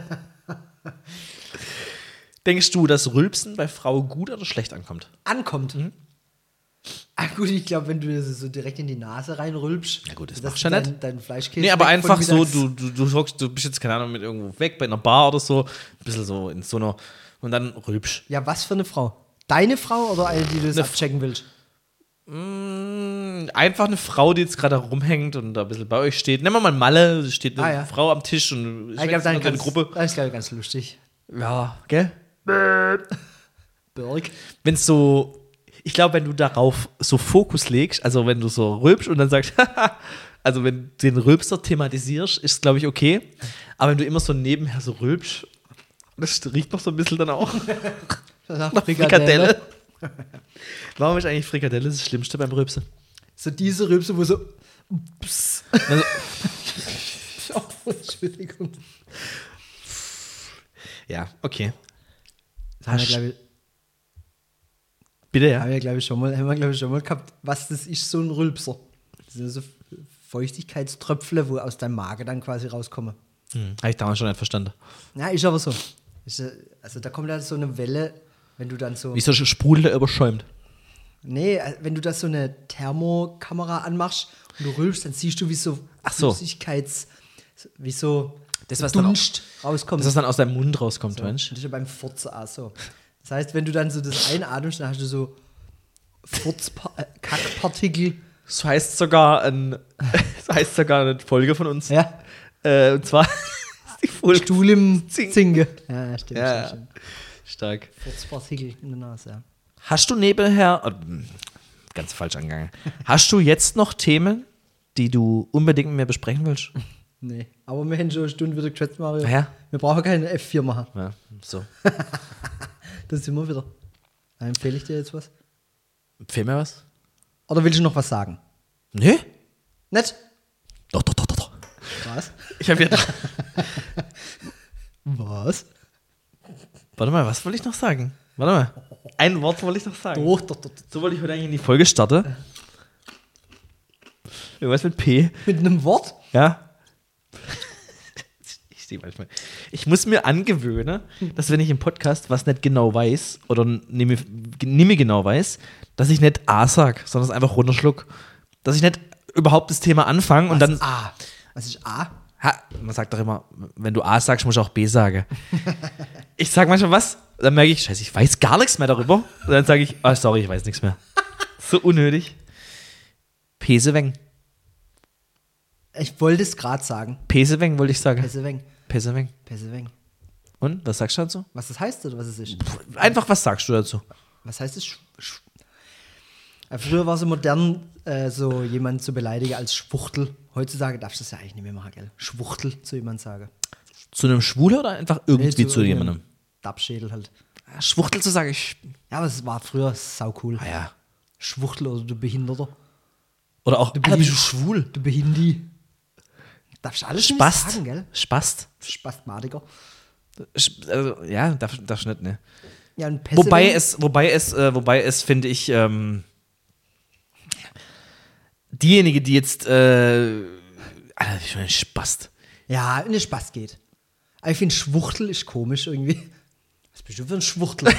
Denkst du, dass Rülpsen bei Frau gut oder schlecht ankommt? Ankommt. Mhm. Ah, gut, ich glaube, wenn du das so direkt in die Nase reinrülpst. Ja gut, das dass machst du ja dein, nicht. Dein Fleischkäse. Nee, aber weg einfach von so, mittags- du, du, du, sagst, du bist jetzt, keine Ahnung, mit irgendwo weg, bei einer Bar oder so, ein bisschen so in so einer, und dann rülpst. Ja, was für eine Frau? Deine Frau oder eine, die du das Eine abchecken willst? Mm, einfach eine Frau, die jetzt gerade rumhängt und da ein bisschen bei euch steht. Nehmen wir mal Malle, es steht eine Ah, ja. Frau am Tisch und Ich glaube, schwätzt dann mit einer ganz, Gruppe. das ist, glaube ich, ganz lustig. Ja, gell? Berg. Wenn es so, ich glaube, wenn du darauf so Fokus legst, also wenn du so rülpst und dann sagst, also wenn du den Rülpser thematisierst, ist glaube ich okay. Aber wenn du immer so nebenher so rülpst, das riecht noch so ein bisschen dann auch Nach nach Frikadelle. Warum ist eigentlich Frikadelle das Schlimmste beim Rülpsen? So diese Rülpse, wo so. Ups. Also, Oh, Entschuldigung. ja, okay. Das haben wir, glaube ich, Bitte, ja. haben wir, glaube ich, schon mal, haben wir, glaube ich, schon mal gehabt. Was das ist, so ein Rülpser. Das sind so Feuchtigkeitströpfle, wo aus deinem Magen dann quasi rauskommen. Hm, habe ich damals schon nicht verstanden. Ja, ist aber so. Ist, äh, also da kommt dann so eine Welle, wenn du dann so. Wie so Sprudel, der überschäumt. Nee, äh, wenn du das so eine Thermokamera anmachst und du rülpst, dann siehst du, wie so Ach so. Flüssigkeits, wie so Das, was dann Dunst rauskommt. Dass das dann aus deinem Mund rauskommt, so. Mensch. Das ist ja beim Furzen auch so. Das heißt, wenn du dann so das einatmest, dann hast du so Furzpa- äh, Kackpartikel. So heißt sogar ein, so heißt sogar eine Folge von uns. Ja. Äh, und zwar ist die Folge Stuhl im Zing. Zinge. Ja, stimmt. Ja, stimmt, stimmt. stark. Furzpartikel in der Nase, ja. Hast du nebenher, oh, ganz falsch angegangen, hast du jetzt noch Themen, die du unbedingt mit mir besprechen willst? Nee, aber wir haben schon eine Stunde wieder geschätzt, Mario. Ja. Wir brauchen keine F vier machen. Ja, so. Das sind wir wieder. Dann empfehle ich dir jetzt was. Empfehl mir was? Oder willst du noch was sagen? Nee? Nicht? Doch, doch, doch, doch, doch. Was? Ich habe ja. Was? Warte mal, was wollte ich noch sagen? Warte mal. Ein Wort wollte ich noch sagen. Doch, doch, doch. So wollte ich heute eigentlich in die Folge starten. Irgendwas mit P. Mit einem Wort? Ja. Ich sehe manchmal. Ich muss mir angewöhnen, dass wenn ich im Podcast was nicht genau weiß oder nicht mehr, nicht mehr genau weiß, dass ich nicht A sag, sondern es einfach runterschluck. Dass ich nicht überhaupt das Thema anfange und Was dann. ist A? Was ist A? Ha, man sagt doch immer, wenn du A sagst, musst du auch B sagen. Ich sag manchmal was, dann merke ich, scheiße, ich weiß gar nichts mehr darüber. Und dann sage ich, ah, sorry, ich weiß nichts mehr. So unnötig. Peseweng. Ich wollte es gerade sagen. Peseweng wollte ich sagen. Peseweng. Peseweng. Peseweng. Und, was sagst du dazu? Was das heißt oder was es ist? Einfach, was sagst du dazu? Was heißt es? Sch- sch- Ja, früher war es so modern, äh, so jemanden zu beleidigen als Schwuchtel. Heutzutage darfst du das ja eigentlich nicht mehr machen, gell? Schwuchtel zu jemandem sagen. Zu einem Schwuler oder einfach irgendwie Nee, zu, jemandem? Dabschädel halt. Ja, Schwuchtel zu sagen, ich. Ja, aber es war früher sau cool. Ah ja. Schwuchtel oder du Behinderter. Oder auch, Du Alter, bist du bist schwul? Du Behindi. Darfst du alles nicht Spast. sagen, gell? Spast. Spastmatiker. Sch- Also, ja, darf, darfst du nicht, ne? Ja, ein Peseweng. Wobei es, wobei es, äh, wobei es, finde ich, ähm, diejenige, die jetzt, äh, Alter, ich meine, Spast. Ja, eine Spast geht. Aber ich finde, Schwuchtel ist komisch irgendwie. Was bist du für ein Schwuchtel?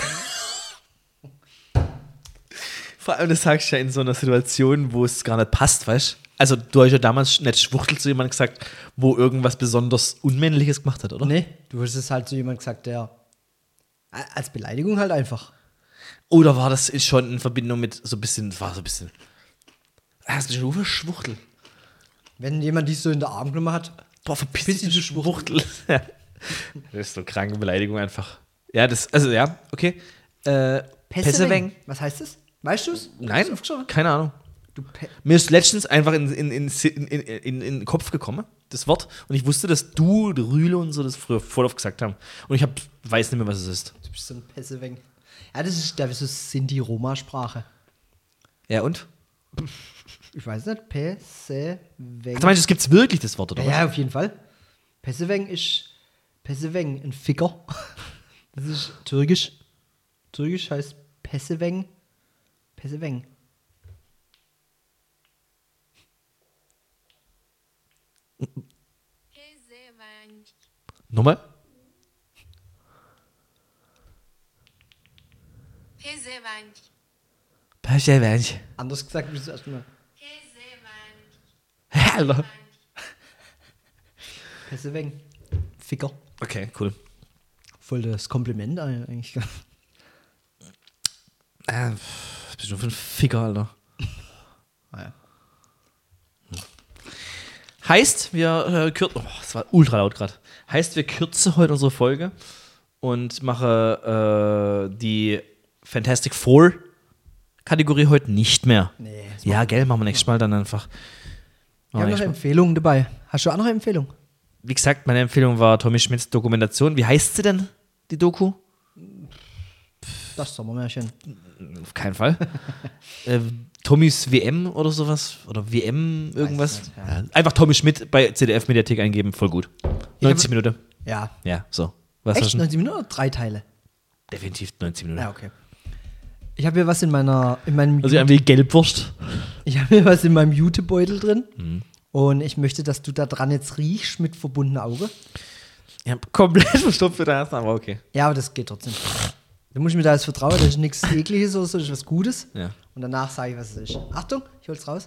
Vor allem, das sagst du ja in so einer Situation, wo es gar nicht passt, weißt du? Also, du hast ja damals nicht Schwuchtel zu jemandem gesagt, wo irgendwas besonders Unmännliches gemacht hat, oder? Nee, du hast es halt zu jemandem gesagt, der. Als Beleidigung halt einfach. Oder war das schon in Verbindung mit so ein bisschen, war so ein bisschen, ah, das ist schon nur Schwuchtel. Wenn jemand dich so in der Arm genommen hat, Boah, verpiss dich, du Schwuchtel. Ja. Das ist so kranke Beleidigung einfach. Ja, das, also ja, okay. Äh, Pesseweng. Was heißt das? Weißt du es? Nein, keine Ahnung. Du Pe Mir ist letztens einfach in, in, in, in, in, in den Kopf gekommen, das Wort. Und ich wusste, dass du, Rühle und so das früher voll oft gesagt haben. Und ich hab, weiß nicht mehr, was es ist. Du bist so ein Pesseweng. Ja, das ist, das ist Sinti-Roma-Sprache. Ja, und? Ich weiß nicht, Pesseweng. Ach, du meinst, es gibt's wirklich, das Wort, oder Ja, was? ja, auf jeden Fall. Pesseweng ist Pesseweng, ein Ficker. Das ist türkisch. Türkisch heißt Pesseweng. Pesseweng. Nochmal? Pesseweng. Pesseweng. Anders gesagt, wie du es erstmal. Pesseweng. Alter. Pesseweng. Ficker. Okay, cool. Voll das Kompliment eigentlich. Äh, was bist du für ein Ficker, Alter? Naja. Heißt, wir äh, kürzen. Oh, das war ultra laut gerade. Heißt, wir kürzen heute unsere Folge und mache äh, die Fantastic Four Kategorie heute nicht mehr. Nee. Ja, gell, machen wir nächstes Mal dann einfach. Wir haben noch Empfehlungen dabei. Hast du andere Empfehlungen? Wie gesagt, meine Empfehlung war Tommy Schmidts Dokumentation. Wie heißt sie denn, die Doku? Das Sommermärchen. Auf keinen Fall. äh, Tommys W M oder sowas. Oder W M irgendwas. nicht, ja. Ja, einfach Tommy Schmidt bei C D F-Mediathek eingeben, voll gut. neunzig hab- Minuten. Ja. Ja, so. Was Echt? hast du? neunzig Minuten oder drei Teile? Definitiv neunzig Minuten. Ja, okay. Ich habe hier was in meiner, in meinem, Also irgendwie Gelbwurst. ich habe hier was in meinem Jutebeutel drin. Mhm. Und ich möchte, dass du da dran jetzt riechst mit verbundenem Auge. Ja, komplett verstopft für das, aber okay. Ja, aber das geht trotzdem. Du musst mir da jetzt vertrauen, das ist nichts Ekliges oder so, das ist was Gutes. Ja. Und danach sage ich, was es ist. Achtung, ich hol's raus.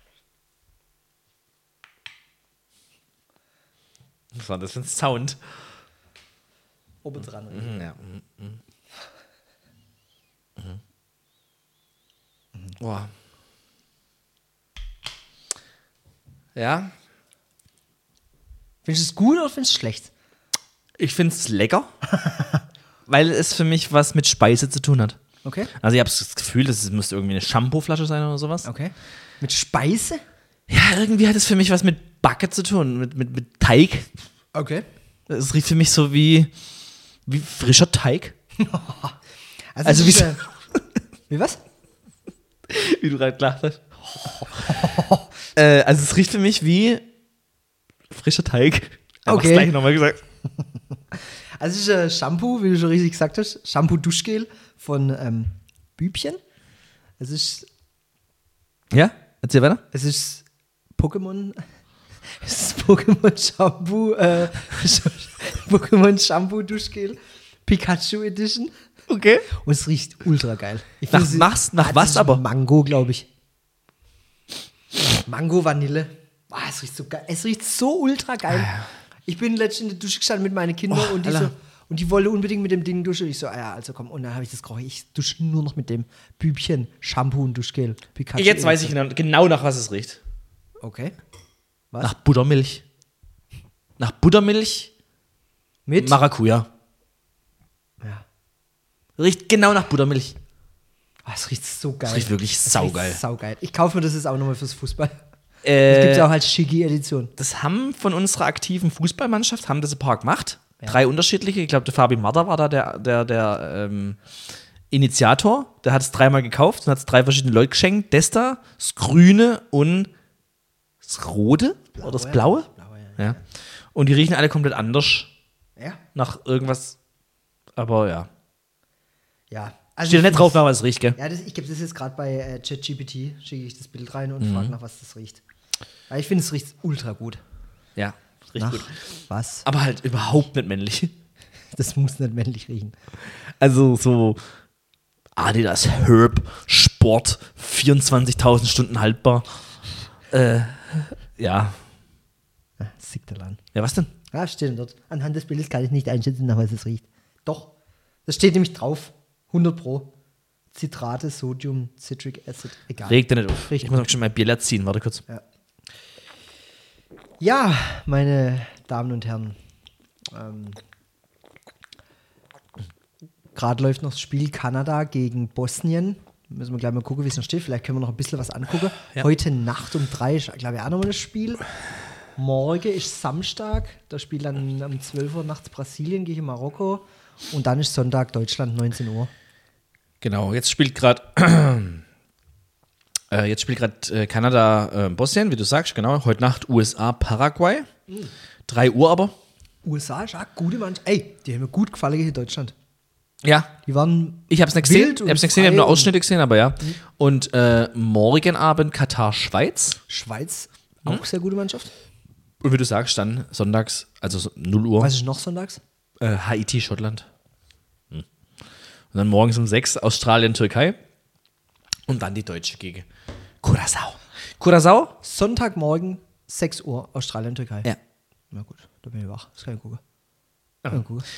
Was war das für ein Sound? Oben dran. Mhm, ja. Mhm. Mhm. Mhm. Boah. Ja, Findest du es gut oder findest du es schlecht? ich finde es lecker, weil es für mich was mit Speise zu tun hat. Okay. Also ich habe das Gefühl, das müsste irgendwie eine Shampooflasche sein oder sowas. Okay. Mit Speise? Ja, irgendwie hat es für mich was mit Backe zu tun, mit, mit, mit Teig. Okay. Es riecht für mich so wie, wie frischer Teig. Also, Also es wie ist, so- äh, wie was? Wie du gerade gelacht hast. äh, also es riecht für mich wie frischer Teig. Einfach Okay. das gleiche nochmal gesagt. Also es ist ein Shampoo, wie du schon richtig gesagt hast. Shampoo-Duschgel von ähm, Bübchen. Es ist, Ja? Erzähl weiter. es ist Pokémon. Es ist Pokémon Shampoo. Äh, Pokémon Shampoo Duschgel. Pikachu Edition. Okay. Und es riecht ultra geil. Ich Nach finde, sie- was- nach Ah, das was ist aber? Mango, glaube ich. Mango, Vanille. Ah, es riecht so geil. Es riecht so ultra geil. Ich bin letztens in der Dusche gestanden mit meinen Kindern Oh, und, die Alter. so, und die wollen unbedingt mit dem Ding duschen. Ich so, ah ja, also komm. Und dann habe ich das gerochen. Ich dusche nur noch mit dem Bübchen Shampoo und Duschgel. Pikachu Jetzt weiß ich Edition. genau, genau nach was es riecht. Okay. Was? Nach Buttermilch. Nach Buttermilch Mit? Maracuja. Ja. Riecht genau nach Buttermilch. Ah, es riecht so geil. Es riecht wirklich Es saugeil. riecht saugeil. Ich kaufe mir das jetzt auch nochmal fürs Fußball. Äh, Das gibt es auch als Schicki-Edition. Das haben von unserer aktiven Fußballmannschaft, haben das ein paar gemacht. Drei unterschiedliche. Ich glaube, der Fabi Marder war da der, der, der ähm, Initiator. Der hat es dreimal gekauft und hat es drei verschiedene Leute geschenkt. Das da, das Grüne und das Rote oder das Blaue. Blaue, Ja. Und die riechen alle komplett anders Ja. nach irgendwas. Aber ja. Ja. Also Steht da ich nicht drauf, find's- nach was es riecht, gell? Ja, das, ich gebe das jetzt gerade bei äh, ChatGPT, schicke ich das Bild rein Mhm. und frage nach, was das riecht. Weil ich finde, es riecht ultra gut. Ja, riecht Nach gut. was? Aber halt überhaupt nicht männlich. Das muss nicht männlich riechen. Also so Adidas Herb Sport, vierundzwanzigtausend Stunden haltbar. Äh, ja. Ah, Sigtalan. Ja, was denn? Ja, steht dort. Anhand des Bildes kann ich nicht einschätzen, nach was es riecht. Doch. Das steht nämlich drauf. hundert Pro. Zitrate, Sodium, Citric Acid, egal. Regt er nicht auf. Regt Ich muss auch schon mein Bier leer ziehen. Warte kurz. Ja. Ja, meine Damen und Herren. Ähm, Gerade läuft noch das Spiel Kanada gegen Bosnien. Müssen wir gleich mal gucken, wie es noch steht. Vielleicht können wir noch ein bisschen was angucken. Ja. Heute Nacht um drei ist, glaube ich, auch nochmal das Spiel. Morgen ist Samstag. Da spielt dann um zwölf Uhr nachts Brasilien gegen Marokko. Und dann ist Sonntag Deutschland, neunzehn Uhr. Genau, jetzt spielt gerade äh, jetzt spielt gerade äh, Kanada äh, Bosnien, wie du sagst, genau. Heute Nacht U S A Paraguay. Mhm. drei Uhr aber. U S A ist auch gute Mannschaft. Ey, die haben mir gut gefallen gegen Deutschland. Ja. Die waren Ich habe es nicht gesehen. Ich habe es nicht gesehen, ich habe nur Ausschnitte gesehen, aber ja. Mhm. Und äh, morgen Abend Katar-Schweiz. Schweiz, auch mhm. sehr gute Mannschaft. Und wie du sagst, dann sonntags, also so null Uhr. Was ist noch sonntags? Äh, Haiti, Schottland. Hm. Und dann morgens um sechs Australien, Türkei. Und dann die Deutsche gegen Curaçao. Curaçao? Sonntagmorgen, sechs Uhr, Australien, Türkei. Ja. Na gut, da bin ich wach. Das kann ich gucken. Kann ich gucken.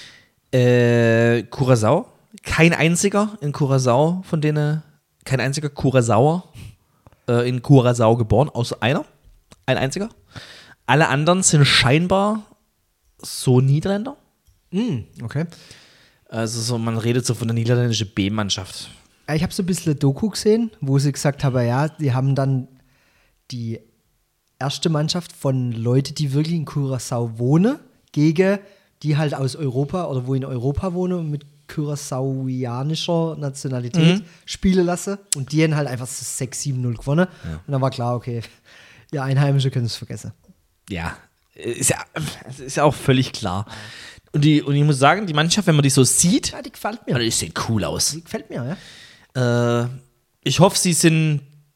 Äh, Curaçao. Kein einziger in Curaçao von denen, kein einziger Curaçaoer äh, in Curaçao geboren, außer einer. Ein einziger. Alle anderen sind scheinbar so Niederländer. Mm, okay. Also so, man redet so von der niederländischen B-Mannschaft. Ich habe so ein bisschen Doku gesehen, wo sie gesagt haben, ja, die haben dann die erste Mannschaft von Leuten, die wirklich in Curaçao wohnen, gegen die halt aus Europa oder wo in Europa wohnen und mit curaçaoianischer Nationalität mhm. spielen lassen. Und die haben halt einfach so sechs sieben null gewonnen. Ja. Und dann war klar, okay, ihr Einheimische können es vergessen. Ja, ist ja, ist ja auch völlig klar. Und, die, und ich muss sagen, die Mannschaft, wenn man die so sieht, ja, die gefällt mir. Die sehen cool aus. Die gefällt mir, ja. Äh, ich hoffe, sie sind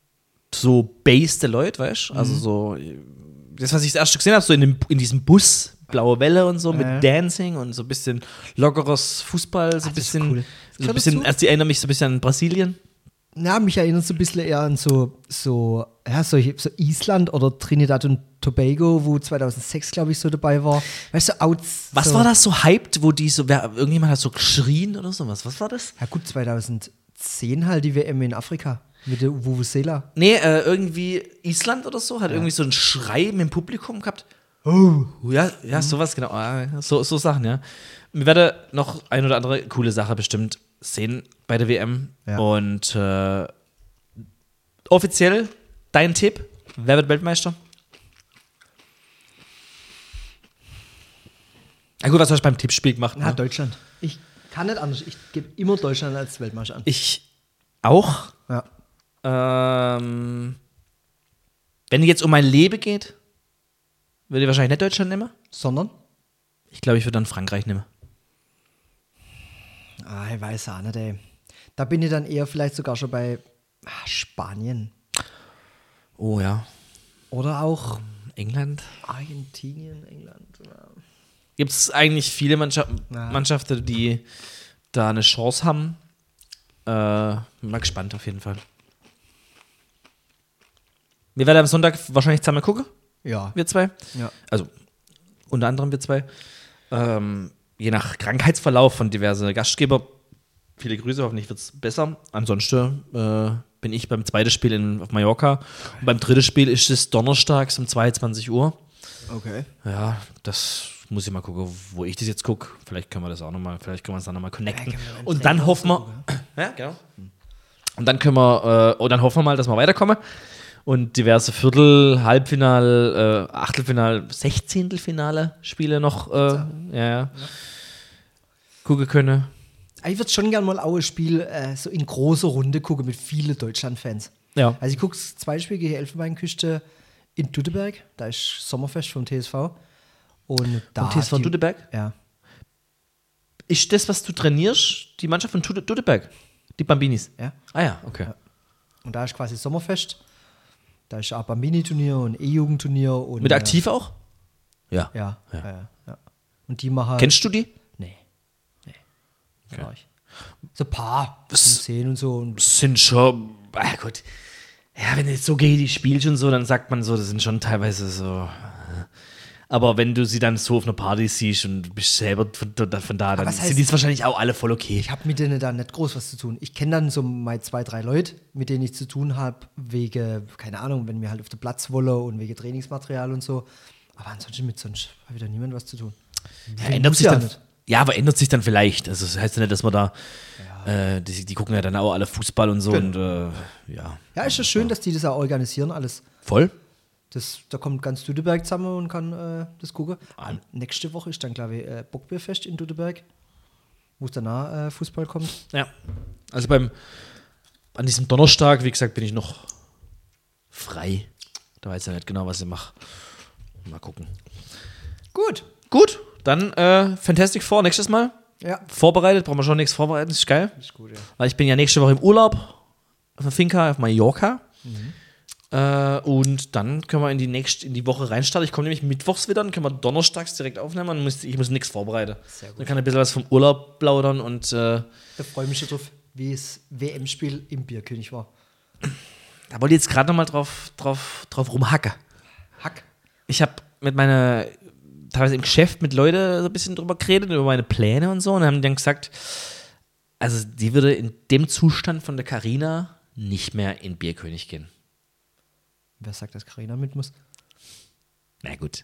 so based Leute, weißt du? Also Mhm. so, das, was ich das erste gesehen habe, so in, dem, in diesem Bus, blaue Welle und so, Ja. mit Dancing und so ein bisschen lockeres Fußball, so ein Ah, das ist bisschen, cool. so ein bisschen, also die erinnern mich so ein bisschen an Brasilien. Ja, mich erinnert so ein bisschen eher an so, so, ja, solche, so Island oder Trinidad und Tobago, wo zweitausendsechs, glaube ich, so dabei war. Weißt du, outs, Was so, war das so hyped, wo die so, wer, irgendjemand hat so geschrien oder sowas? Was war das? Ja gut, zweitausendzehn halt die W M in Afrika mit der Vuvuzela. Nee, äh, irgendwie Island oder so, hat irgendwie so einen Schrei mit dem Publikum gehabt. Oh. Ja, ja, sowas, genau. Ah, So, so Sachen, ja. Wir werden noch ein oder andere coole Sache bestimmt sehen bei der W M. Ja. Und äh, offiziell dein Tipp: Wer wird Weltmeister? Na gut, was hast du beim Tippspiel gemacht? Na, Ne? Deutschland. Ich kann nicht anders. Ich gebe immer Deutschland als Weltmeister an. Ich auch. Ja. Ähm, wenn es jetzt um mein Leben geht, würde ich wahrscheinlich nicht Deutschland nehmen. Sondern? Ich glaube, ich würde dann Frankreich nehmen. Ah, ich weiß auch nicht, ey. Da bin ich dann eher vielleicht sogar schon bei ah, Spanien. Oh ja. Oder auch England. Argentinien, England. Ja. Gibt es eigentlich viele Mannschaft Ja. Mannschaften, die da eine Chance haben? Äh, mal gespannt auf jeden Fall. Wir werden am Sonntag wahrscheinlich zusammen gucken, Ja. wir zwei. Ja. Also unter anderem wir zwei. Ähm, je nach Krankheitsverlauf von diversen Gastgeber. Viele Grüße, hoffentlich wird es besser. Ansonsten äh, bin ich beim zweiten Spiel in, auf Mallorca. Und beim dritten Spiel ist es donnerstags um zweiundzwanzig Uhr. Okay. Ja, das muss ich mal gucken, wo ich das jetzt gucke. Vielleicht können wir das auch nochmal, vielleicht können wir uns dann nochmal connecten. Ja, können wir dann und dann direkt hoffen wir, ja, genau. Und dann können wir, äh, und dann hoffen wir mal, dass wir weiterkommen und diverse Viertel-, Halbfinal-, äh, Achtelfinal-, Sechzehntelfinale-Spiele noch äh, ja, ja. gucken können. Ich würde schon gerne mal auch ein Spiel äh, so in großer Runde gucken mit vielen Deutschland-Fans. Ja. Also ich gucke zwei Spiele gegen Elfenbeinküste in Dudeberg. Da ist Sommerfest vom T S V. Und da Vom T S V die- Dudeberg? Ja. Ist das, was du trainierst, die Mannschaft von Dude- Dudeberg? Die Bambinis? Ja. Ah ja, okay. Und da ist quasi Sommerfest. Da ist auch Bambini-Turnier und E-Jugendturnier. und Mit äh, aktiv auch? Ja. Ja, Ja. ja. Ja, ja. Und die machen. Kennst du die? Nee. Nee. Okay. War ich. So ein paar. Das- Zehn und so. Und Sind schon, ah gut. Ja, wenn du jetzt so gegen die spielst und so, dann sagt man so, das sind schon teilweise so. äh, Aber wenn du sie dann so auf einer Party siehst und bist selber von, von da, dann was heißt- sind die wahrscheinlich auch alle voll okay. Ich habe mit denen da nicht groß was zu tun. Ich kenne dann so mal zwei, drei Leute, mit denen ich zu tun habe, wegen, keine Ahnung, wenn wir halt auf den Platz wollen und wegen Trainingsmaterial und so. Aber ansonsten mit sonst habe ich da niemand was zu tun. Ja, ändert muss sich ja dann, nicht. ja, aber ändert sich dann vielleicht. Also das heißt ja nicht, dass man da, äh, die, die gucken ja dann auch alle Fußball und so Genau. und äh, ja. Ja, ist ja schön, dass die das auch organisieren, alles. Voll? Das, da kommt ganz Düdeberg zusammen und kann äh, das gucken. Und nächste Woche ist dann, glaube ich, äh, Bockbierfest in Düdeberg, wo es danach äh, Fußball kommt. Ja. Also beim, an diesem Donnerstag, wie gesagt, bin ich noch frei. Da weiß ich ja nicht genau, was ich mache. Mal gucken. Gut. Gut, dann äh, Fantastic Four nächstes Mal. Ja. Vorbereitet, brauchen wir schon nichts vorbereiten, ist geil. Ist gut, ja. Weil ich bin ja nächste Woche im Urlaub auf der Finca auf Mallorca. Mhm. Äh, und dann können wir in die nächste, in die Woche reinstarten. Ich komme nämlich mittwochs wieder, dann können wir donnerstags direkt aufnehmen. Und muss, ich muss nichts vorbereiten. Sehr gut. Dann kann ich ein bisschen was vom Urlaub plaudern und äh, Da freue ich mich schon drauf, wie es W M-Spiel im Bierkönig war. da wollte ich jetzt gerade nochmal drauf, drauf, drauf rumhacken. Hack. Ich habe mit meiner, teilweise im Geschäft mit Leuten so ein bisschen drüber geredet, über meine Pläne und so, und haben dann gesagt, also die würde in dem Zustand von der Carina nicht mehr in Bierkönig gehen. Wer sagt, dass Carina mit muss? Na gut.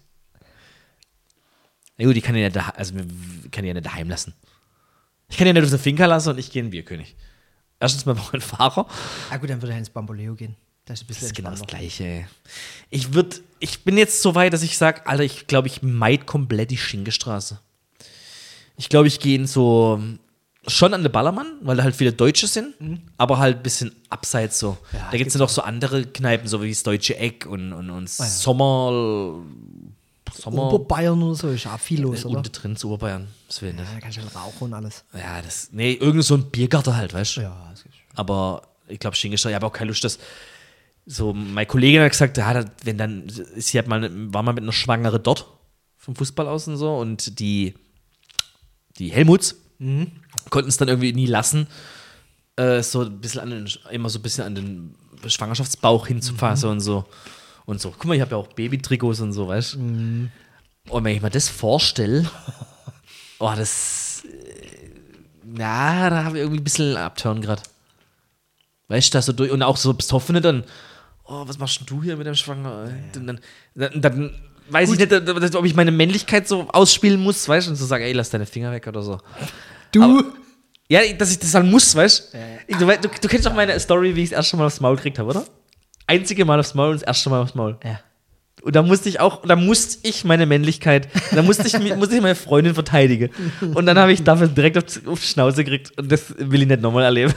Na gut, ich kann ihn ja, da, also, kann ihn ja nicht daheim lassen. Ich kann ihn ja nicht auf der Finca lassen und ich gehe in den Bierkönig. Erstens mal brauche ich einen Fahrer. Ah gut, dann würde er ins Bamboleo gehen. Das ist ein bisschen Das ist genau das entspannter. Gleiche. Ich würde, ich bin jetzt so weit, dass ich sage, Alter, ich glaube, ich meid komplett die Schinkestraße. Ich glaube, ich gehe in so schon an den Ballermann, weil da halt viele Deutsche sind, aber halt ein bisschen abseits so. Ja, da gibt es ja noch so andere Kneipen, so wie das Deutsche Eck und, und, und ja. Sommer. Sommer. Oberbayern oder so ist auch viel los, oder? Unten drin zu Oberbayern. Das will ich Ja, nicht. da kannst du halt rauchen und alles. Ja, das. Nee, irgend so ein Biergarten halt, weißt du? Ja, das ist Aber ich glaube, Schinkenstraße, ich habe auch keine Lust, dass. So, meine Kollegin hat gesagt, ja, wenn dann, sie hat mal, war mal mit einer Schwangere dort, vom Fußball aus und so, und die, die Helmuts konnten es dann irgendwie nie lassen, äh, so ein bisschen an den, immer so ein bisschen an den Schwangerschaftsbauch hinzufassen und so. Und so, guck mal, ich habe ja auch Babytrikots und so, weißt du? Und wenn ich mir das vorstelle, oh, das, äh, na, da habe ich irgendwie ein bisschen Abturn gerade. Weißt du, dass du durch, und auch so Besoffene dann, oh, was machst denn du hier mit dem Schwanger? Ja. Und dann, dann, dann weiß Gut. ich nicht, ob ich meine Männlichkeit so ausspielen muss, weißt du, und so sagen, ey, lass deine Finger weg oder so. Du? Aber, ja, dass ich das dann muss, weißt ja, ja. du? Du, du kennst doch meine Story, wie ich das erste Mal aufs Maul gekriegt habe, oder? Einzige Mal aufs Maul und das erste Mal aufs Maul. Ja. Und da musste ich auch, da musste ich meine Männlichkeit, da musste ich, musste ich meine Freundin verteidigen. Und dann habe ich dafür direkt auf, auf die Schnauze gekriegt und das will ich nicht nochmal erleben.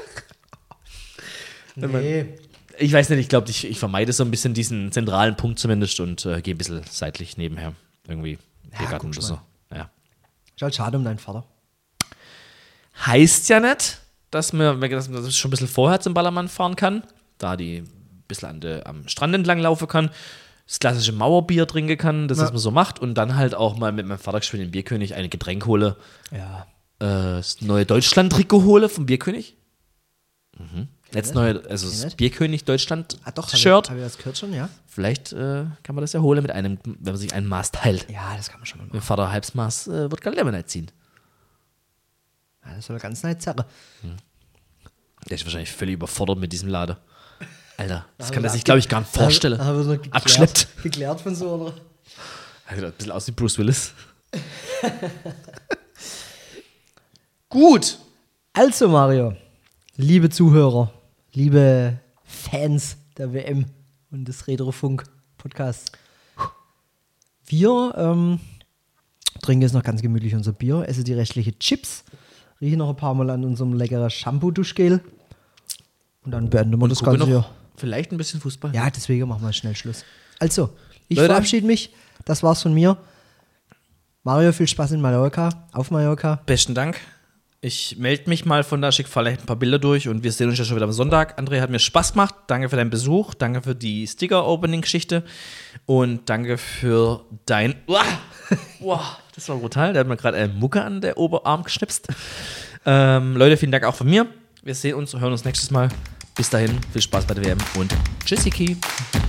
Nee. Ich weiß nicht, ich glaube, ich, ich vermeide so ein bisschen diesen zentralen Punkt zumindest und äh, gehe ein bisschen seitlich nebenher. Irgendwie Biergarten oder so. Ja. Ist halt schade um deinen Vater. Heißt ja nicht, dass man, dass man schon ein bisschen vorher zum Ballermann fahren kann, da die ein bisschen an de, am Strand entlang laufen kann, das klassische Mauerbier trinken kann, das, ja. was man so macht, und dann halt auch mal mit meinem Vater gespielt im Bierkönig eine Getränk hole. Ja. Äh, das neue Deutschland-Trikot hole vom Bierkönig. Mhm. Jetzt neue, also das Bierkönig Deutschland ah, doch, Shirt. Habe ich das gehört schon, ja? Vielleicht äh, kann man das ja holen mit einem, wenn man sich ein Maß teilt. Ja, das kann man schon mal machen. Mein Vater halbs Maß äh, wird gerade Lemonade ziehen. Ja, das soll ganz nett sein. Hm. Der ist wahrscheinlich völlig überfordert mit diesem Laden. Alter, das kann er sich, glaube ich, gar nicht vorstellen. Haben wir so geklärt, Abgeschleppt. Geklärt von so, oder? Er sieht ein bisschen aus wie Bruce Willis. Gut. Also, Mario, liebe Zuhörer, liebe Fans der W M und des Retrofunk-Podcasts, wir ähm, trinken jetzt noch ganz gemütlich unser Bier, essen die restlichen Chips, riechen noch ein paar Mal an unserem leckeren Shampoo-Duschgel und dann beenden wir Und das gucken Ganze noch hier. Vielleicht ein bisschen Fußball. Ja, deswegen machen wir schnell Schluss. Also, ich Leute. verabschiede mich. Das war's von mir. Mario, viel Spaß in Mallorca, auf Mallorca. Besten Dank. Ich melde mich mal von da, schicke vielleicht ein paar Bilder durch und wir sehen uns ja schon wieder am Sonntag. André, hat mir Spaß gemacht. Danke für deinen Besuch. Danke für die Sticker-Opening-Geschichte. Und danke für dein. Uah, uah, das war brutal. Der hat mir gerade eine Mucke an der Oberarm geschnipst. Ähm, Leute, vielen Dank auch von mir. Wir sehen uns und hören uns nächstes Mal. Bis dahin, viel Spaß bei der W M und Tschüssiki.